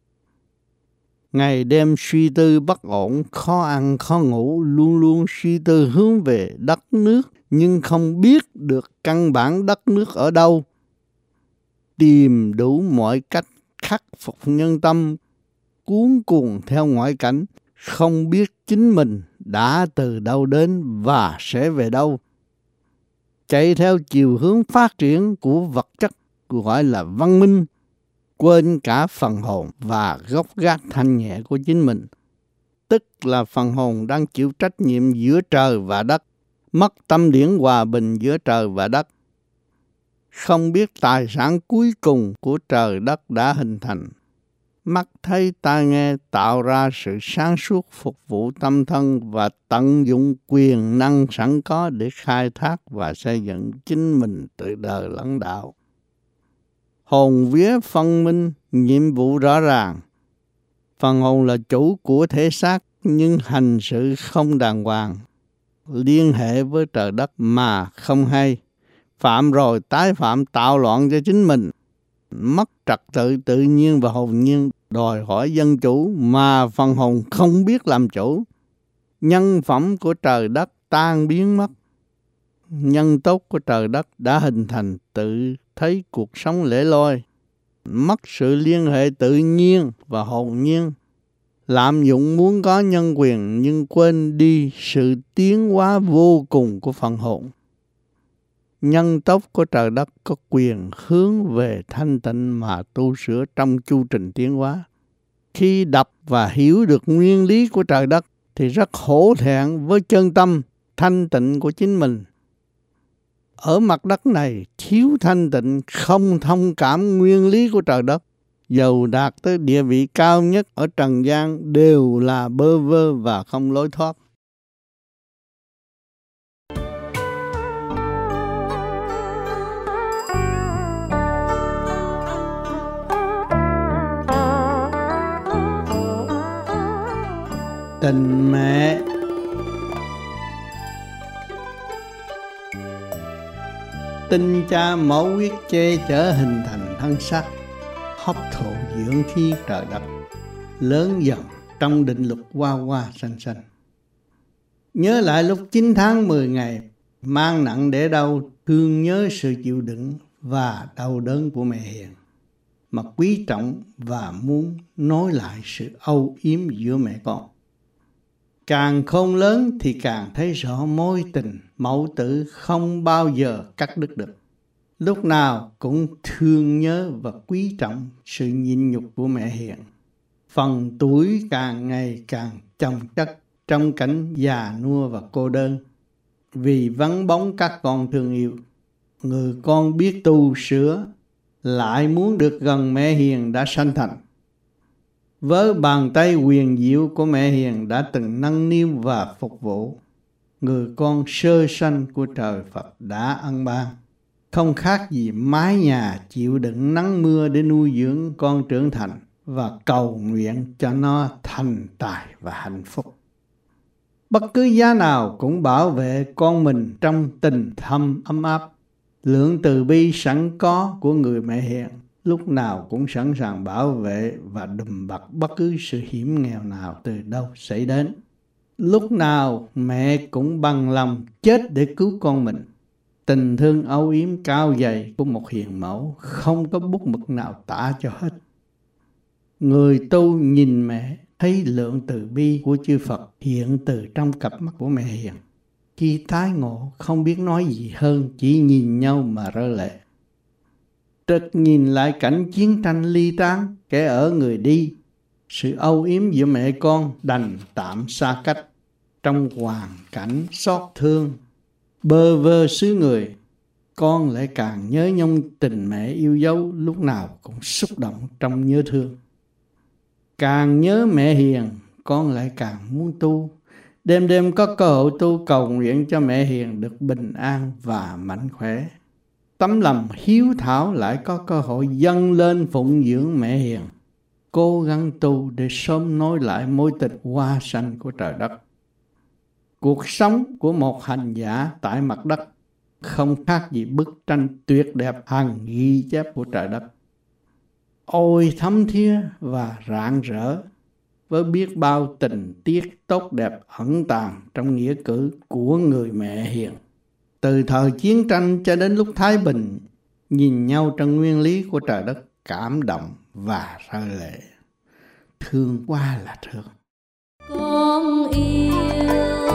Ngày đêm suy tư bất ổn, khó ăn khó ngủ, luôn luôn suy tư hướng về đất nước, nhưng không biết được căn bản đất nước ở đâu. Tìm đủ mọi cách khắc phục nhân tâm, cuốn cuồng theo ngoại cảnh, không biết chính mình đã từ đâu đến và sẽ về đâu. Chạy theo chiều hướng phát triển của vật chất gọi là văn minh, quên cả phần hồn và gốc gác thanh nhẹ của chính mình, tức là phần hồn đang chịu trách nhiệm giữa trời và đất, mất tâm điển hòa bình giữa trời và đất. Không biết tài sản cuối cùng của trời đất đã hình thành, mắt thấy tai nghe tạo ra sự sáng suốt phục vụ tâm thân và tận dụng quyền năng sẵn có để khai thác và xây dựng chính mình từ đời lẫn đạo. Hồn vía phân minh, nhiệm vụ rõ ràng. Phần hồn là chủ của thể xác nhưng hành sự không đàng hoàng, liên hệ với trời đất mà không hay. Phạm rồi tái phạm tạo loạn cho chính mình, mất trật tự tự nhiên và hồn nhiên, đòi hỏi dân chủ mà phần hồn không biết làm chủ. Nhân phẩm của trời đất tan biến mất. Nhân tốt của trời đất đã hình thành tự thấy cuộc sống lẻ loi, mất sự liên hệ tự nhiên và hồn nhiên, lạm dụng muốn có nhân quyền nhưng quên đi sự tiến hóa vô cùng của phần hồn. Nhân tốt của trời đất có quyền hướng về thanh tịnh mà tu sửa trong chu trình tiến hóa. Khi đọc và hiểu được nguyên lý của trời đất thì rất hổ thẹn với chân tâm thanh tịnh của chính mình. Ở mặt đất này thiếu thanh tịnh, không thông cảm nguyên lý của trời đất, dầu đạt tới địa vị cao nhất ở trần gian đều là bơ vơ và không lối thoát. Tình mẹ. Tinh cha mẫu huyết che chở hình thành thân xác, hấp thụ dưỡng khí trời đất, lớn dần trong định luật hoa hoa xanh xanh. Nhớ lại lúc chín tháng mười ngày, mang nặng để đau, thương nhớ sự chịu đựng và đau đớn của mẹ hiền, mà quý trọng và muốn nối lại sự âu yếm giữa mẹ con. Càng khôn lớn thì càng thấy rõ mối tình mẫu tử không bao giờ cắt đứt được. Lúc nào cũng thương nhớ và quý trọng sự nhịn nhục của mẹ hiền. Phần tuổi càng ngày càng chồng chất trong cảnh già nua và cô đơn. Vì vắng bóng các con thương yêu, người con biết tu sửa, lại muốn được gần mẹ hiền đã sanh thành. Với bàn tay quyền diệu của mẹ hiền đã từng nâng niu và phục vụ, người con sơ sanh của trời Phật đã ân ban. Không khác gì mái nhà chịu đựng nắng mưa để nuôi dưỡng con trưởng thành và cầu nguyện cho nó thành tài và hạnh phúc. Bất cứ giá nào cũng bảo vệ con mình trong tình thâm ấm áp. Lượng từ bi sẵn có của người mẹ hiền lúc nào cũng sẵn sàng bảo vệ và đùm bọc bất cứ sự hiểm nghèo nào từ đâu xảy đến. Lúc nào mẹ cũng bằng lòng chết để cứu con mình. Tình thương âu yếm cao dày của một hiền mẫu không có bút mực nào tả cho hết. Người tu nhìn mẹ thấy lượng từ bi của chư Phật hiện từ trong cặp mắt của mẹ hiền. Khi tái ngộ không biết nói gì hơn, chỉ nhìn nhau mà rơi lệ. Trật nhìn lại cảnh chiến tranh ly tán, kẻ ở người đi, sự âu yếm giữa mẹ con đành tạm xa cách. Trong hoàn cảnh xót thương, bơ vơ xứ người, con lại càng nhớ nhung tình mẹ yêu dấu, lúc nào cũng xúc động trong nhớ thương. Càng nhớ mẹ hiền, con lại càng muốn tu. Đêm đêm có cơ hội tu cầu nguyện cho mẹ hiền được bình an và mạnh khỏe. Tấm lòng hiếu thảo lại có cơ hội dâng lên phụng dưỡng mẹ hiền. Cố gắng tu để sớm nối lại mối tình hoa xanh của trời đất. Cuộc sống của một hành giả tại mặt đất không khác gì bức tranh tuyệt đẹp hằng ghi chép của trời đất. Ôi thấm thía và rạng rỡ với biết bao tình tiết tốt đẹp ẩn tàng trong nghĩa cử của người mẹ hiền. Từ thời chiến tranh cho đến lúc thái bình, nhìn nhau trong nguyên lý của trời đất cảm động và rơi lệ. Thương quá là thương. Con yêu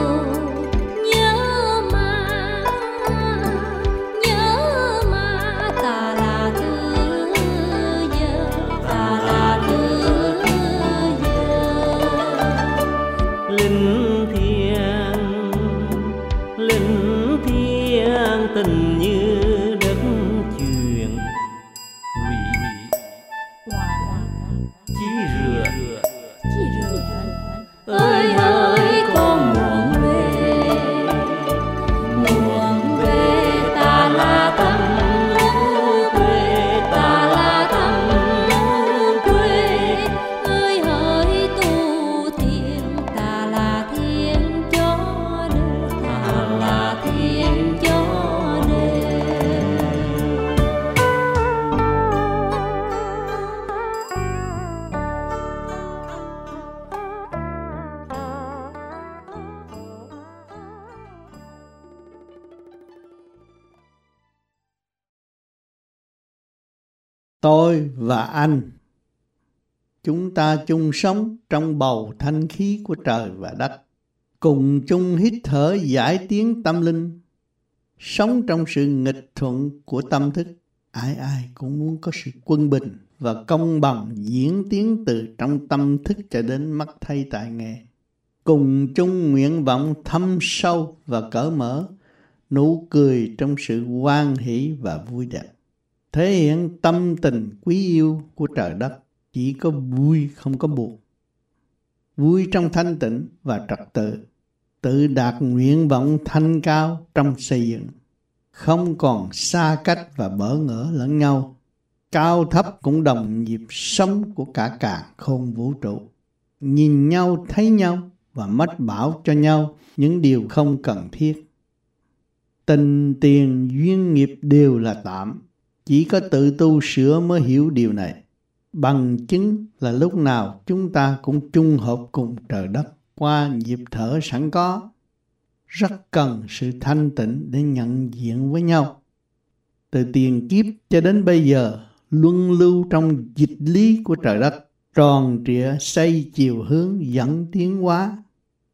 nhớ mà, nhớ mà ta là thứ giờ, ta là thứ giờ. Linh thiêng, linh thiêng tình như đất truyền. Quỷ chí rửa, Chí rửa. Ơi ơi con muộn về, muộn về ta là thăm quê, ta là thăm quê. Ơi hỡi tu thiện, ta là thiên cho đời, ta là thiên cho đời. Tôi và anh, chúng ta chung sống trong bầu thanh khí của trời và đất, cùng chung hít thở giải tiếng tâm linh, sống trong sự nghịch thuận của tâm thức. Ai ai cũng muốn có sự quân bình và công bằng diễn tiến từ trong tâm thức cho đến mắt thấy tai nghe. Cùng chung nguyện vọng thâm sâu và cởi mở, nụ cười trong sự hoan hỷ và vui đẹp. Thể hiện tâm tình quý yêu của trời đất, chỉ có vui không có buồn. Vui trong thanh tịnh và trật tự, tự đạt nguyện vọng thanh cao trong xây dựng. Không còn xa cách và bỡ ngỡ lẫn nhau. Cao thấp cũng đồng nhịp sống của cả càn khôn vũ trụ. Nhìn nhau thấy nhau và mách bảo cho nhau những điều không cần thiết. Tình tiền duyên nghiệp đều là tạm, chỉ có tự tu sửa mới hiểu điều này. Bằng chứng là lúc nào chúng ta cũng chung hợp cùng trời đất qua nhịp thở sẵn có. Rất cần sự thanh tịnh để nhận diện với nhau. Từ tiền kiếp cho đến bây giờ, luân lưu trong dịch lý của trời đất, tròn trịa xây chiều hướng dẫn tiến hóa.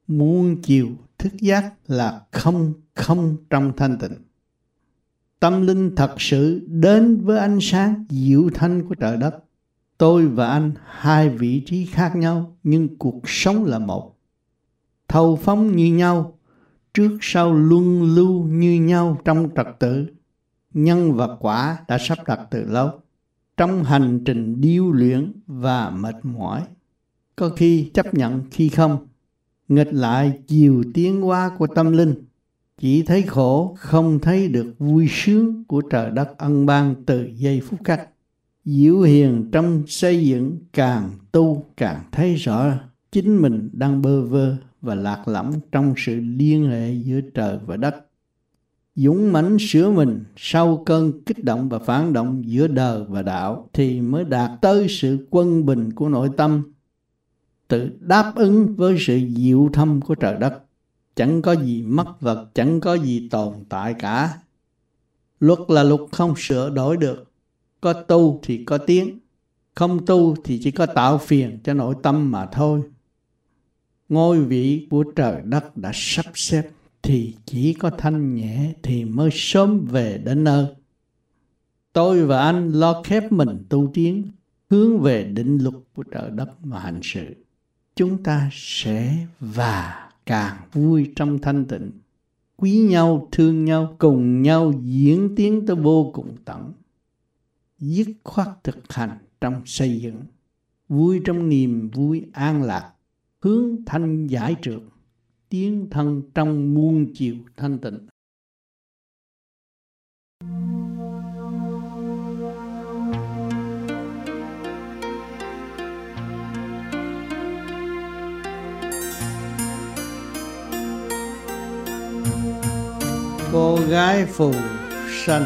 muôn chiều thức giác là không không trong thanh tịnh. Tâm linh thật sự đến với ánh sáng diệu thanh của trời đất. Tôi và anh hai vị trí khác nhau, nhưng cuộc sống là một. Thâu phóng như nhau, trước sau luân lưu như nhau trong trật tự. Nhân và quả đã sắp đặt từ lâu, trong hành trình điêu luyện và mệt mỏi. Có khi chấp nhận, khi không. Nghịch lại chiều tiến hóa của tâm linh, chỉ thấy khổ, không thấy được vui sướng của trời đất ân ban từ giây phút khắc. Diệu hiền trong xây dựng, càng tu càng thấy rõ chính mình đang bơ vơ và lạc lõng trong sự liên hệ giữa trời và đất. Dũng mãnh sửa mình sau cơn kích động và phản động giữa đời và đạo thì mới đạt tới sự quân bình của nội tâm, tự đáp ứng với sự diệu thâm của trời đất. Chẳng có gì mất vật, chẳng có gì tồn tại cả. Luật là luật không sửa đổi được. Có tu thì có tiến, không tu thì chỉ có tạo phiền cho nội tâm mà thôi. Ngôi vị của trời đất đã sắp xếp, thì chỉ có thanh nhẹ thì mới sớm về đến nơi. Tôi và anh lo khép mình tu tiến, hướng về định luật của trời đất mà hành sự. Chúng ta sẽ và càng vui trong thanh tịnh, quý nhau, thương nhau, cùng nhau diễn tiến tới vô cùng tận. Dứt khoát thực hành trong xây dựng, vui trong niềm vui an lạc, hướng thanh giải trượt, tiến thân trong muôn chiều thanh tịnh. Cô gái phù sanh.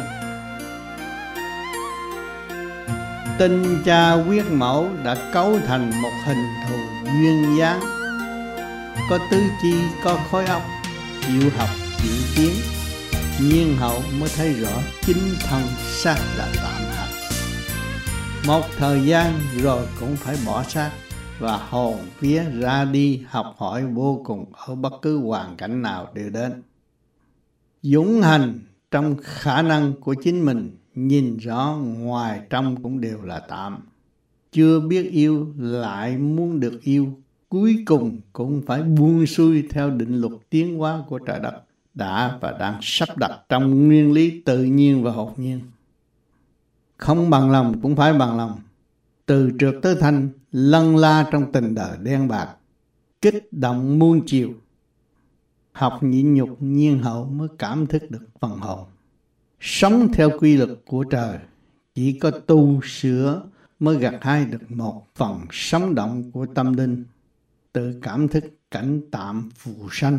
Tinh cha quyết mẫu đã cấu thành một hình thù duyên dáng, có tứ chi, có khối óc, chịu học, chịu tiến. Nhiên hậu mới thấy rõ chính thân xác là tạm hạt. Một thời gian rồi cũng phải bỏ xác và hồn vía ra đi học hỏi vô cùng ở bất cứ hoàn cảnh nào đều đến. Dũng hành trong khả năng của chính mình, nhìn rõ ngoài trong cũng đều là tạm. Chưa biết yêu lại muốn được yêu, cuối cùng cũng phải buông xuôi theo định luật tiến hóa của trời đất đã và đang sắp đặt trong nguyên lý tự nhiên và hột nhiên. Không bằng lòng cũng phải bằng lòng, từ trượt tới thanh, lân la trong tình đời đen bạc, kích động muôn chiều. Học nhịn nhục nhiên hậu mới cảm thức được phần hồn. Sống theo quy luật của trời, chỉ có tu sửa mới gặt hái được một phần sống động của tâm linh, tự cảm thức cảnh tạm phù sanh.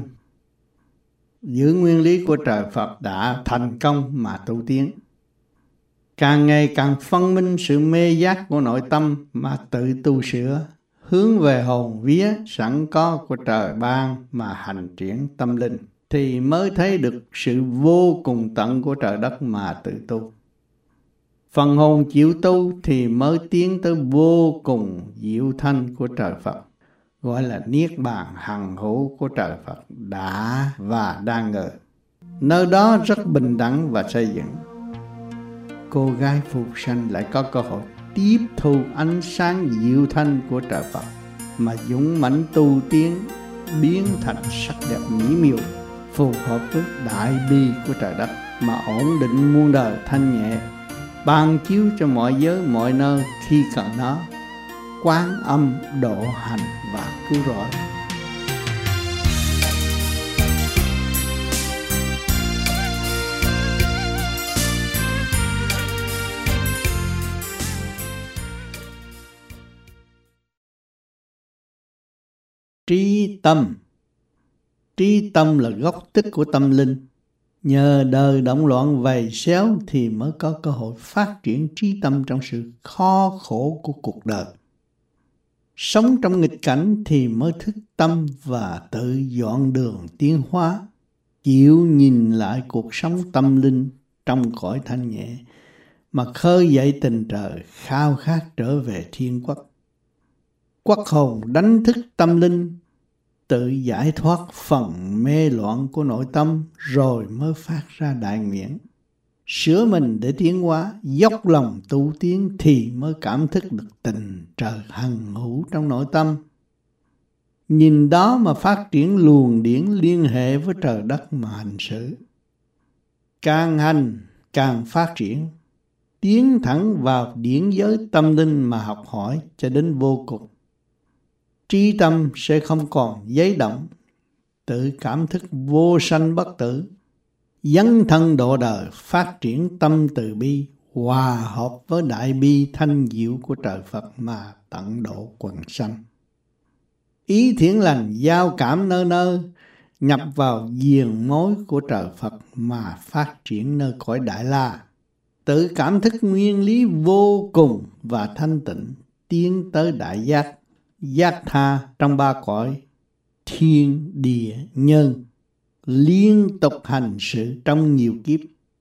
Giữ nguyên lý của trời Phật đã thành công mà tu tiến. Càng ngày càng phân minh sự mê giác của nội tâm mà tự tu sửa, hướng về hồn vía sẵn có của trời ban mà hành triển tâm linh, thì mới thấy được sự vô cùng tận của trời đất mà tự tu. Phần hồn chịu tu thì mới tiến tới vô cùng diệu thanh của trời Phật, gọi là niết bàn hằng hữu của trời Phật đã và đang ngờ. Nơi đó rất bình đẳng và xây dựng. Cô gái phục sanh lại có cơ hội tiếp thu ánh sáng diệu thanh của trời Phật mà dũng mãnh tu tiến, biến thành sắc đẹp mỹ miều, phù hợp với đại bi của trời đất mà ổn định muôn đời thanh nhẹ, ban chiếu cho mọi giới mọi nơi khi cần nó, quán âm độ hành và cứu rỗi. Trí tâm. Trí tâm là gốc tích của tâm linh. Nhờ đời động loạn vầy xéo thì mới có cơ hội phát triển trí tâm trong sự khó khổ của cuộc đời. Sống trong nghịch cảnh thì mới thức tâm và tự dọn đường tiến hóa, chịu nhìn lại cuộc sống tâm linh trong cõi thanh nhẹ mà khơi dậy tình trời khao khát trở về thiên quốc. Quốc hồn đánh thức tâm linh, tự giải thoát phần mê loạn của nội tâm rồi mới phát ra đại nguyện. Sửa mình để tiến hóa, dốc lòng tu tiến thì mới cảm thức được tình trời hằng hữu trong nội tâm. Nhìn đó mà phát triển luồng điển liên hệ với trời đất mà hành xử. Càng hành càng phát triển, tiến thẳng vào điển giới tâm linh mà học hỏi cho đến vô cùng. Trí tâm sẽ không còn giấy động, tự cảm thức vô sanh bất tử, dấn thân độ đời, phát triển tâm từ bi, hòa hợp với đại bi thanh diệu của trời Phật mà tận độ quần sanh. Ý thiện lành giao cảm nơi nơi, nhập vào diền mối của trời Phật mà phát triển nơi cõi Đại La. Tự cảm thức nguyên lý vô cùng và thanh tịnh, tiến tới đại giác, giác tha trong ba cõi, thiên, địa, nhân, liên tục hành sự trong nhiều kiếp.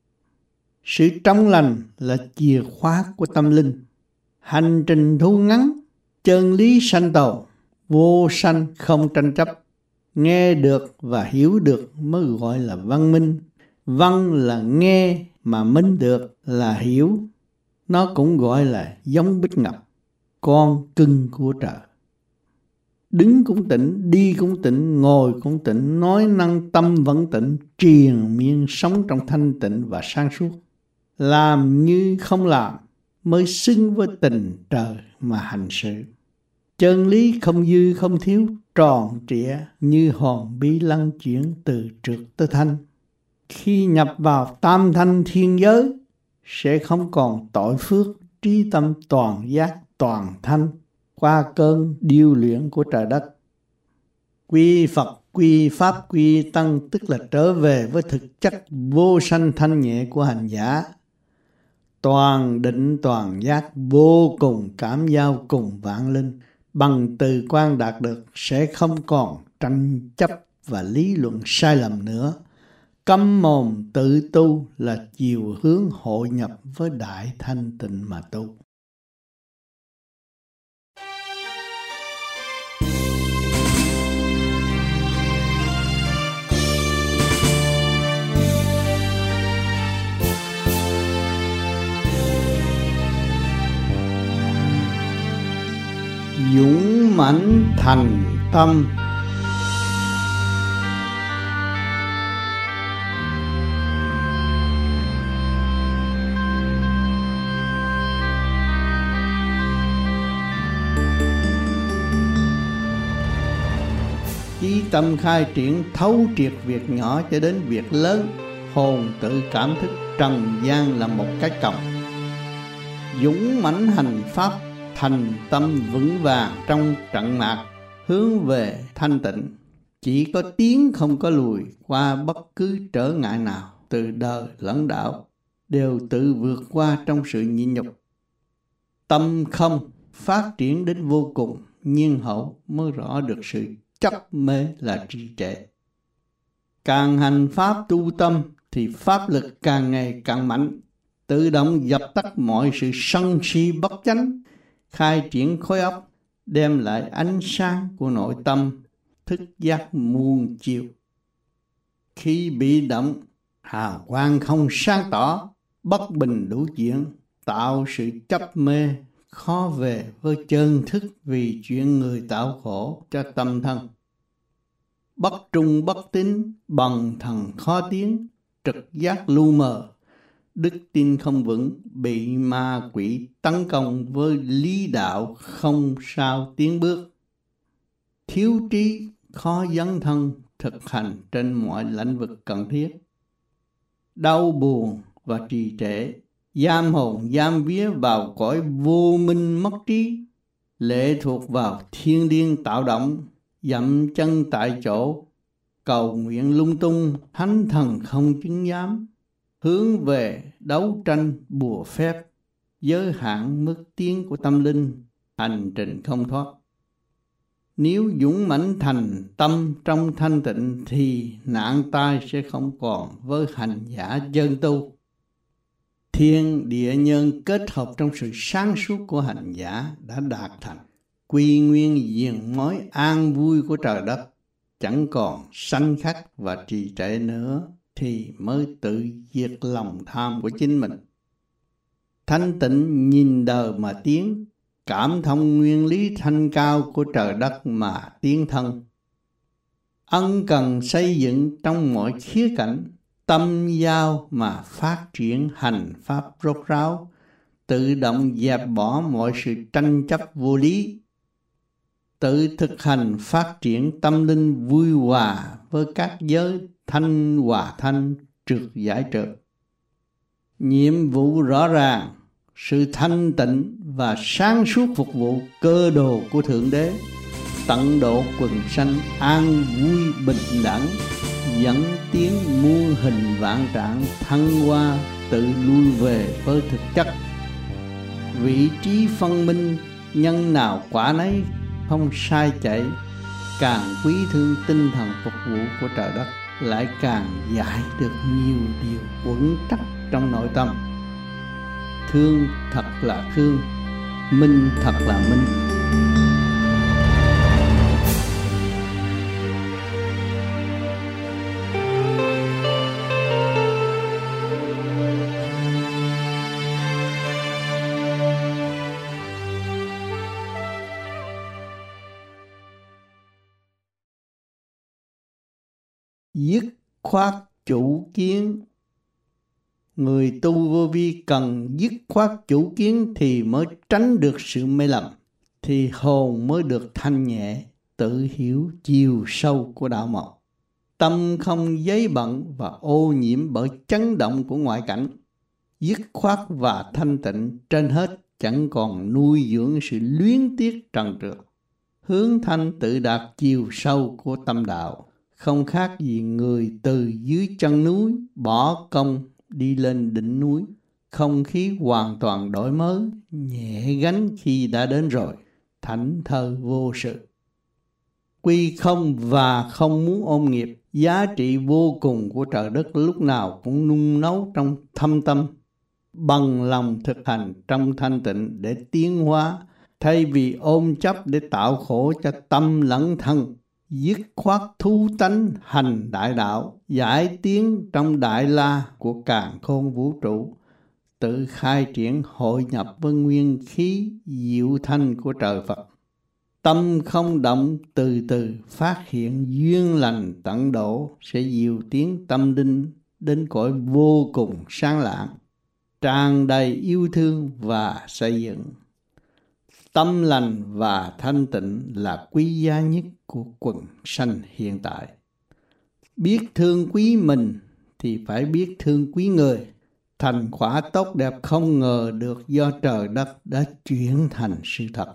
Sự trong lành là chìa khóa của tâm linh. Hành trình thu ngắn, chân lý sanh tồn, vô sanh không tranh chấp. Nghe được và hiểu được mới gọi là văn minh. Văn là nghe mà minh được là hiểu. Nó cũng gọi là giống bích ngọc, con cưng của trời. Đứng cũng tĩnh, đi cũng tĩnh, ngồi cũng tĩnh, nói năng tâm vẫn tĩnh, triền miên sống trong thanh tịnh và sáng suốt. Làm như không làm mới xứng với tình trời mà hành sự. Chân lý không dư không thiếu, tròn trịa như hòn bí lăng chuyển từ trượt tới thanh. Khi nhập vào tam thanh thiên giới, sẽ không còn tội phước, trí tâm toàn giác toàn thanh qua cơn điêu luyện của trời đất. Quy Phật, quy Pháp, quy Tăng tức là trở về với thực chất vô sanh thanh nhẹ của hành giả. Toàn định toàn giác vô cùng cảm giao cùng vạn linh, bằng từ quan đạt được sẽ không còn tranh chấp và lý luận sai lầm nữa. Câm mồm tự tu là chiều hướng hội nhập với đại thanh tịnh mà tu. Dũng mãnh thành tâm. Chí tâm khai triển thấu triệt việc nhỏ cho đến việc lớn, hồn tự cảm thức trần gian là một cái còng. Dũng mãnh hành pháp, thành tâm vững vàng trong trận mạc, hướng về thanh tịnh. Chỉ có tiến không có lùi, qua bất cứ trở ngại nào, từ đời lẫn đạo, đều tự vượt qua trong sự nhịn nhục. Tâm không phát triển đến vô cùng, nhiên hậu mới rõ được sự chấp mê là trì trệ. Càng hành pháp tu tâm thì pháp lực càng ngày càng mạnh, tự động dập tắt mọi sự sân si bất chánh, khai triển khối óc, đem lại ánh sáng của nội tâm, thức giác muôn chiều. Khi bị động, hào quang không sáng tỏ, bất bình đủ chuyện, tạo sự chấp mê, khó về với chân thức vì chuyện người tạo khổ cho tâm thân. Bất trung bất tín, bằng thần khó tiến, trực giác lu mờ, đức tin không vững, bị ma quỷ tấn công với lý đạo không sao tiến bước. Thiếu trí, khó dấn thân, thực hành trên mọi lĩnh vực cần thiết. Đau buồn và trì trệ, giam hồn giam vía vào cõi vô minh mất trí, lệ thuộc vào thiên điên tạo động, dậm chân tại chỗ, cầu nguyện lung tung, thánh thần không chứng giám, hướng về đấu tranh bùa phép, giới hạn mức tiến của tâm linh, hành trình không thoát. Nếu dũng mãnh thành tâm trong thanh tịnh thì nạn tai sẽ không còn với hành giả chân tu. Thiên địa nhân kết hợp trong sự sáng suốt của hành giả đã đạt thành quy nguyên diền mối an vui của trời đất. chẳng còn sanh khắc và trì trệ nữa thì mới tự diệt lòng tham của chính mình. Thanh tịnh nhìn đời mà tiến, cảm thông nguyên lý thanh cao của trời đất mà tiến thân. Ân cần xây dựng trong mọi khía cạnh, tâm giao mà phát triển hành pháp rốt ráo, tự động dẹp bỏ mọi sự tranh chấp vô lý, tự thực hành phát triển tâm linh vui hòa với các giới thanh hòa thanh, trượt giải trượt. Nhiệm vụ rõ ràng, sự thanh tịnh và sáng suốt phục vụ cơ đồ của Thượng Đế, tận độ quần sanh an vui bình đẳng, dẫn tiến muôn hình vạn trạng thăng hoa, tự lui về với thực chất. Vị trí phân minh, nhân nào quả nấy, không sai chạy. Càng quý thương tinh thần phục vụ của trời đất, lại càng giải được nhiều điều quẩn trắc trong nội tâm. Thương thật là thương, minh thật là minh. Dứt khoát chủ kiến. Người tu vô vi cần dứt khoát chủ kiến thì mới tránh được sự mê lầm, thì hồn mới được thanh nhẹ, tự hiểu chiều sâu của đạo mộc. Tâm không giấy bận và ô nhiễm bởi chấn động của ngoại cảnh. Dứt khoát và thanh tịnh trên hết, chẳng còn nuôi dưỡng sự luyến tiếc trần trượt. Hướng thanh tự đạt chiều sâu của tâm đạo, không khác gì người từ dưới chân núi bỏ công đi lên đỉnh núi. Không khí hoàn toàn đổi mới, nhẹ gánh khi đã đến rồi, thảnh thơi vô sự. Quy không và không muốn ôm nghiệp, giá trị vô cùng của trời đất lúc nào cũng nung nấu trong thâm tâm. Bằng lòng thực hành trong thanh tịnh để tiến hóa, thay vì ôm chấp để tạo khổ cho tâm lẫn thân. Dứt khoát thú tánh hành đại đạo, giải tiến trong đại la của càn khôn vũ trụ, tự khai triển hội nhập với nguyên khí diệu thanh của trời Phật. Tâm không động, từ từ phát hiện duyên lành tận độ, sẽ diệu tiến tâm linh đến cõi vô cùng sáng lạng, tràn đầy yêu thương và xây dựng. Tâm lành và thanh tịnh là quý giá nhất của quần sanh hiện tại. Biết thương quý mình thì phải biết thương quý người. Thành quả tốt đẹp không ngờ được do trời đất đã chuyển thành sự thật.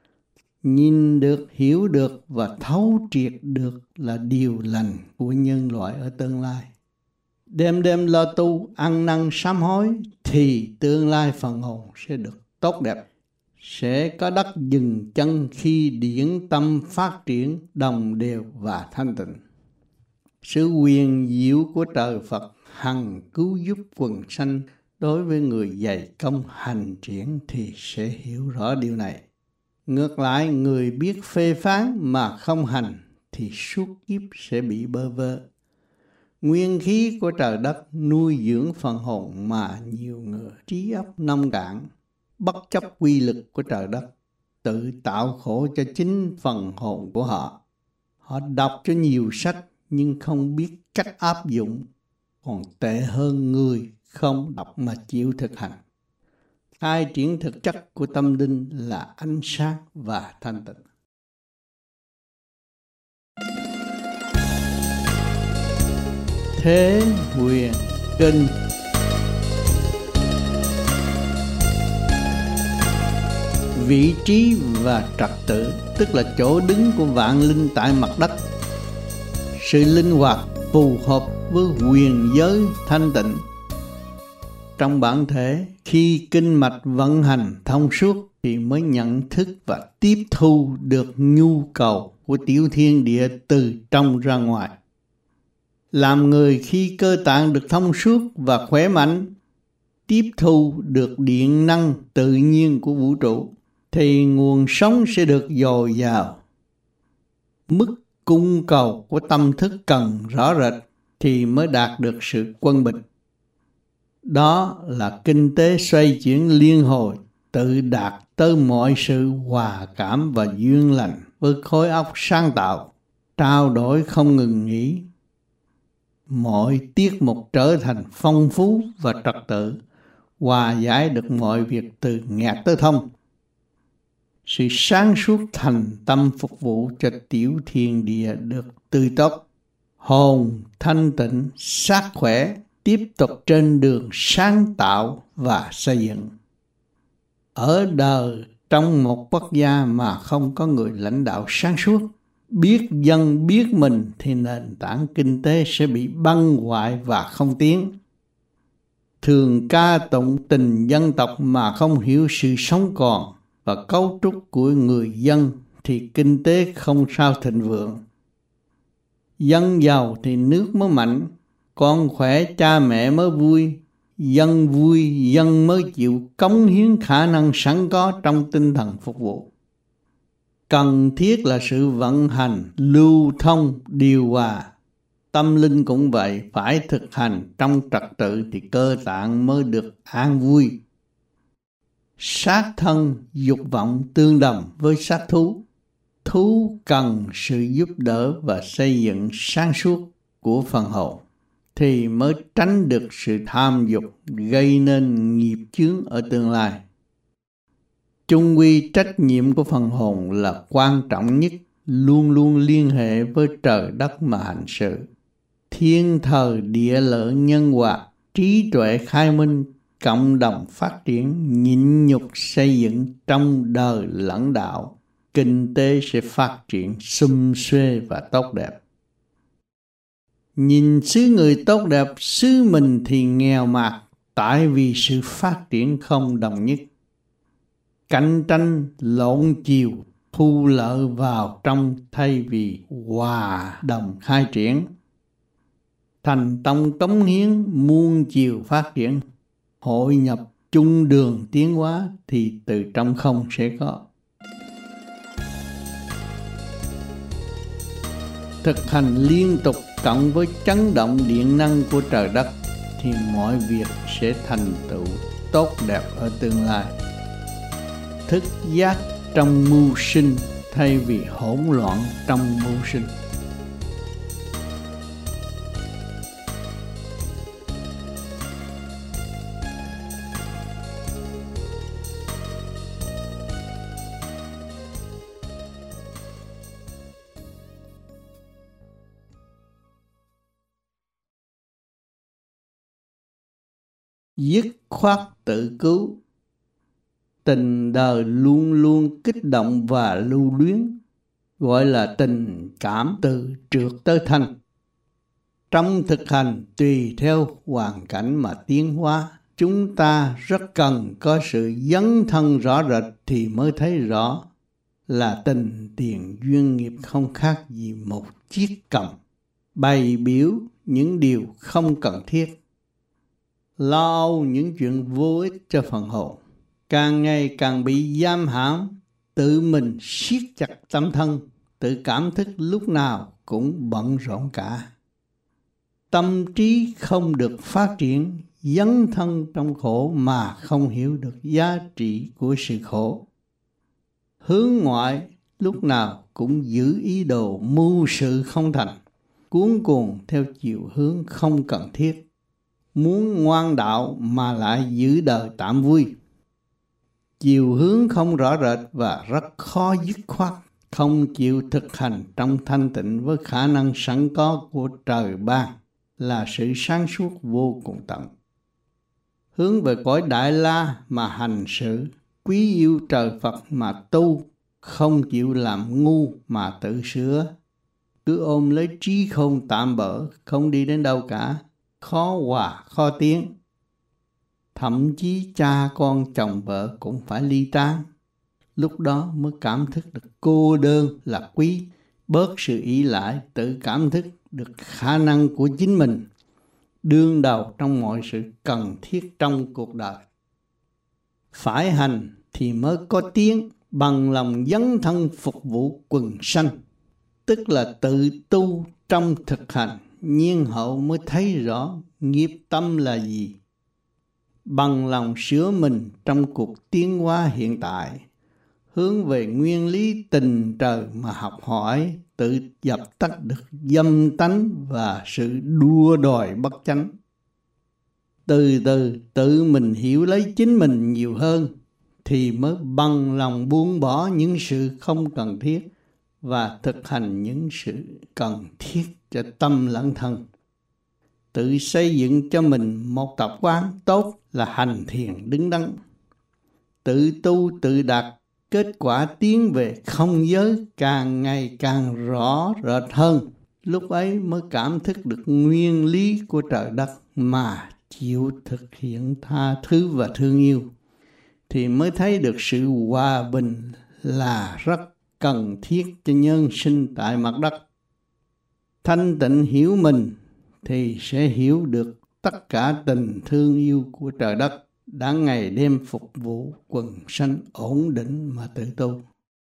Nhìn được, hiểu được và thấu triệt được là điều lành của nhân loại ở tương lai. Đêm đêm lo tu, ăn năn sám hối thì tương lai phần hồn sẽ được tốt đẹp. Sẽ có đất dừng chân khi điển tâm phát triển đồng đều và thanh tịnh. Sự huyền diệu của trời Phật hằng cứu giúp quần sanh, đối với người dày công hành triển thì sẽ hiểu rõ điều này. Ngược lại, người biết phê phán mà không hành thì suốt kiếp sẽ bị bơ vơ. Nguyên khí của trời đất nuôi dưỡng phần hồn mà nhiều người trí óc nông cạn, bất chấp quy lực của trời đất, tự tạo khổ cho chính phần hồn của họ. Họ đọc cho nhiều sách nhưng không biết cách áp dụng, còn tệ hơn người không đọc mà chịu thực hành. Khai triển thực chất của tâm linh là ánh sáng và thanh tịnh. Thế Huyền Kinh. Vị trí và trật tự tức là chỗ đứng của vạn linh tại mặt đất. Sự linh hoạt phù hợp với huyền giới thanh tịnh. Trong bản thể, khi kinh mạch vận hành thông suốt thì mới nhận thức và tiếp thu được nhu cầu của tiểu thiên địa từ trong ra ngoài. Làm người khi cơ tạng được thông suốt và khỏe mạnh, tiếp thu được điện năng tự nhiên của vũ trụ, thì nguồn sống sẽ được dồi dào. Mức cung cầu của tâm thức cần rõ rệt thì mới đạt được sự quân bình. Đó là kinh tế xoay chuyển liên hồi, tự đạt tới mọi sự hòa cảm và duyên lành với khối óc sáng tạo, trao đổi không ngừng nghỉ. Mọi tiết mục trở thành phong phú và trật tự, hòa giải được mọi việc từ nghẹt tới thông. Sự sáng suốt thành tâm phục vụ cho tiểu thiên địa được tươi tốt, hồn thanh tịnh, xác khỏe, tiếp tục trên đường sáng tạo và xây dựng. Ở đời trong một quốc gia mà không có người lãnh đạo sáng suốt, biết dân biết mình thì nền tảng kinh tế sẽ bị băng hoại và không tiến. Thường ca tụng tình dân tộc mà không hiểu sự sống còn và cấu trúc của người dân thì kinh tế không sao thịnh vượng. Dân giàu thì nước mới mạnh, con khỏe cha mẹ mới vui, dân vui dân mới chịu cống hiến khả năng sẵn có trong tinh thần phục vụ. Cần thiết là sự vận hành, lưu thông, điều hòa. Tâm linh cũng vậy, phải thực hành trong trật tự thì cơ tạng mới được an vui. Sát thân, dục vọng tương đồng với sát thú. Thú cần sự giúp đỡ và xây dựng sáng suốt của phần hồn thì mới tránh được sự tham dục gây nên nghiệp chướng ở tương lai. Chung quy trách nhiệm của phần hồn là quan trọng nhất, luôn luôn liên hệ với trời đất mà hành sự. Thiên thời địa lợi nhân hòa, trí tuệ khai minh, cộng đồng phát triển, nhịn nhục xây dựng trong đời lẫn đạo, kinh tế sẽ phát triển sum suê và tốt đẹp. Nhìn xứ người tốt đẹp, xứ mình thì nghèo mạt, tại vì sự phát triển không đồng nhất. Cạnh tranh lộn chiều, thu lợi vào trong thay vì hòa đồng khai triển. Thành tông cống hiến muôn chiều phát triển, hội nhập chung đường tiến hóa thì từ trong không sẽ có. Thực hành liên tục cộng với chấn động điện năng của trời đất thì mọi việc sẽ thành tựu tốt đẹp ở tương lai. Thức giác trong mưu sinh thay vì hỗn loạn trong mưu sinh. Dứt khoát tự cứu. Tình đời luôn luôn kích động và lưu luyến, gọi là tình cảm từ trượt tới thanh. Trong thực hành tùy theo hoàn cảnh mà tiến hóa, chúng ta rất cần có sự dấn thân rõ rệt thì mới thấy rõ là tình tiền duyên nghiệp không khác gì một chiếc còng, bày biểu những điều không cần thiết, lo âu những chuyện vô ích cho phần hồn, càng ngày càng bị giam hãm, tự mình siết chặt tâm thân, tự cảm thức lúc nào cũng bận rộn cả. Tâm trí không được phát triển, dấn thân trong khổ mà không hiểu được giá trị của sự khổ. Hướng ngoại lúc nào cũng giữ ý đồ mưu sự không thành, cuống cuồng theo chiều hướng không cần thiết, muốn ngoan đạo mà lại giữ đời tạm vui. Chiều hướng không rõ rệt và rất khó dứt khoát, không chịu thực hành trong thanh tịnh với khả năng sẵn có của trời ban là sự sáng suốt vô cùng tận. Hướng về cõi Đại La mà hành sự, quý yêu trời Phật mà tu, không chịu làm ngu mà tự sửa. Cứ ôm lấy trí khôn tạm bỡ, không đi đến đâu cả, khó hòa khó tiến. Thậm chí cha con chồng vợ cũng phải ly tán. Lúc đó mới cảm thức được cô đơn là quý, bớt sự ỷ lại, tự cảm thức được khả năng của chính mình, đương đầu trong mọi sự cần thiết trong cuộc đời. Phải hành thì mới có tiếng, bằng lòng dấn thân phục vụ quần sanh. tức là tự tu trong thực hành, nhiên hậu mới thấy rõ nghiệp tâm là gì. Bằng lòng sửa mình trong cuộc tiến hóa hiện tại, hướng về nguyên lý tình trời mà học hỏi, tự dập tắt được dâm tánh và sự đua đòi bất chánh. Từ từ tự mình hiểu lấy chính mình nhiều hơn thì mới bằng lòng buông bỏ những sự không cần thiết và thực hành những sự cần thiết cho tâm lẫn thân. Tự xây dựng cho mình một tập quán tốt là hành thiền đứng đắn. Tự tu tự đạt, kết quả tiến về không giới càng ngày càng rõ rệt hơn. Lúc ấy mới cảm thức được nguyên lý của trời đất mà chịu thực hiện tha thứ và thương yêu, thì mới thấy được sự hòa bình là rất cần thiết cho nhân sinh tại mặt đất. Thanh tịnh hiểu mình thì sẽ hiểu được tất cả tình thương yêu của trời đất đã ngày đêm phục vụ quần sanh ổn định mà tự tu.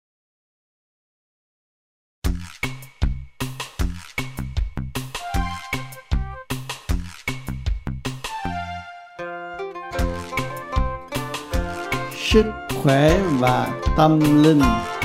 Sức khỏe và tâm linh.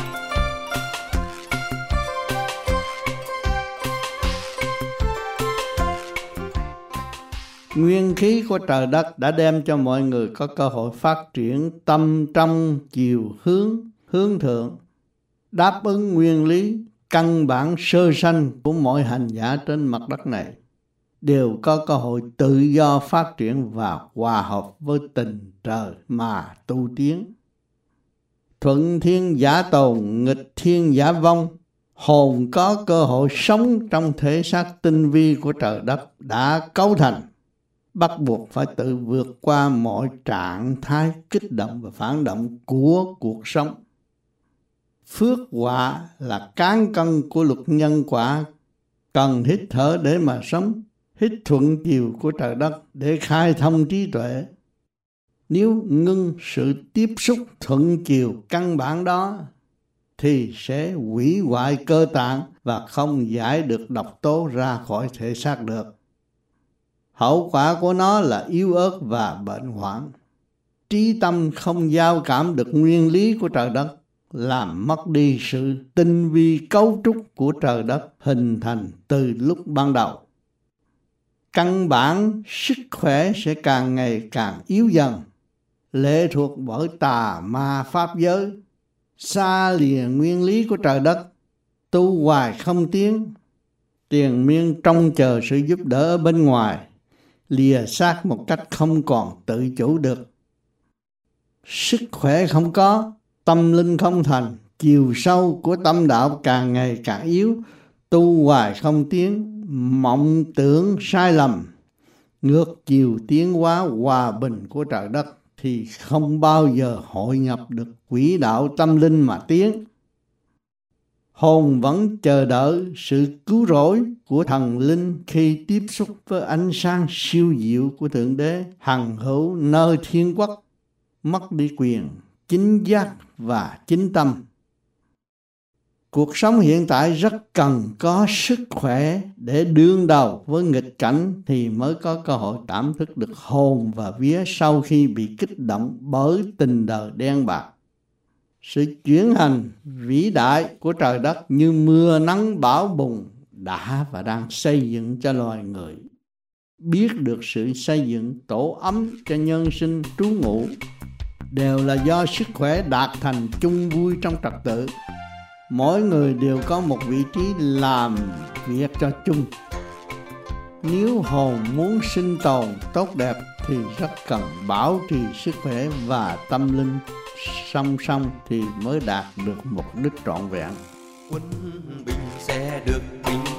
Nguyên khí của trời đất đã đem cho mọi người có cơ hội phát triển tâm trong chiều hướng, hướng thượng, đáp ứng nguyên lý căn bản sơ sanh của mọi hành giả trên mặt đất này, đều có cơ hội tự do phát triển và hòa hợp với tình trời mà tu tiến. Thuận thiên giả tồn, nghịch thiên giả vong. Hồn có cơ hội sống trong thể xác tinh vi của trời đất đã cấu thành, bắt buộc phải tự vượt qua mọi trạng thái kích động và phản động của cuộc sống. Phước họa là cán cân của luật nhân quả, cần hít thở để mà sống, hít thuận chiều của trời đất để khai thông trí tuệ. Nếu ngưng sự tiếp xúc thuận chiều căn bản đó thì sẽ hủy hoại cơ tạng và không giải được độc tố ra khỏi thể xác được. Hậu quả của nó là yếu ớt và bệnh hoạn. Trí tâm không giao cảm được nguyên lý của trời đất, làm mất đi sự tinh vi cấu trúc của trời đất hình thành từ lúc ban đầu. Căn bản sức khỏe sẽ càng ngày càng yếu dần, lệ thuộc bởi tà ma pháp giới, xa lìa nguyên lý của trời đất, tu hoài không tiến, triền miên trông chờ sự giúp đỡ ở bên ngoài, lìa xác một cách không còn tự chủ được. Sức khỏe không có, tâm linh không thành, chiều sâu của tâm đạo càng ngày càng yếu, tu hoài không tiến, mộng tưởng sai lầm, ngược chiều tiến hóa hòa bình của trời đất thì không bao giờ hội nhập được quỹ đạo tâm linh mà tiến. Hồn vẫn chờ đợi sự cứu rỗi của thần linh khi tiếp xúc với ánh sáng siêu diệu của Thượng Đế hằng hữu nơi thiên quốc, mất đi quyền chính giác và chính tâm. Cuộc sống hiện tại rất cần có sức khỏe để đương đầu với nghịch cảnh thì mới có cơ hội cảm thức được hồn và vía sau khi bị kích động bởi tình đời đen bạc. Sự chuyển hành vĩ đại của trời đất như mưa nắng bão bùng đã và đang xây dựng cho loài người. Biết được sự xây dựng tổ ấm cho nhân sinh trú ngụ đều là do sức khỏe đạt thành chung vui trong trật tự. Mỗi người đều có một vị trí làm việc cho chung. Nếu hồn muốn sinh tồn tốt đẹp thì rất cần bảo trì sức khỏe và tâm linh song song thì mới đạt được mục đích trọn vẹn. Quân bình sẽ được bình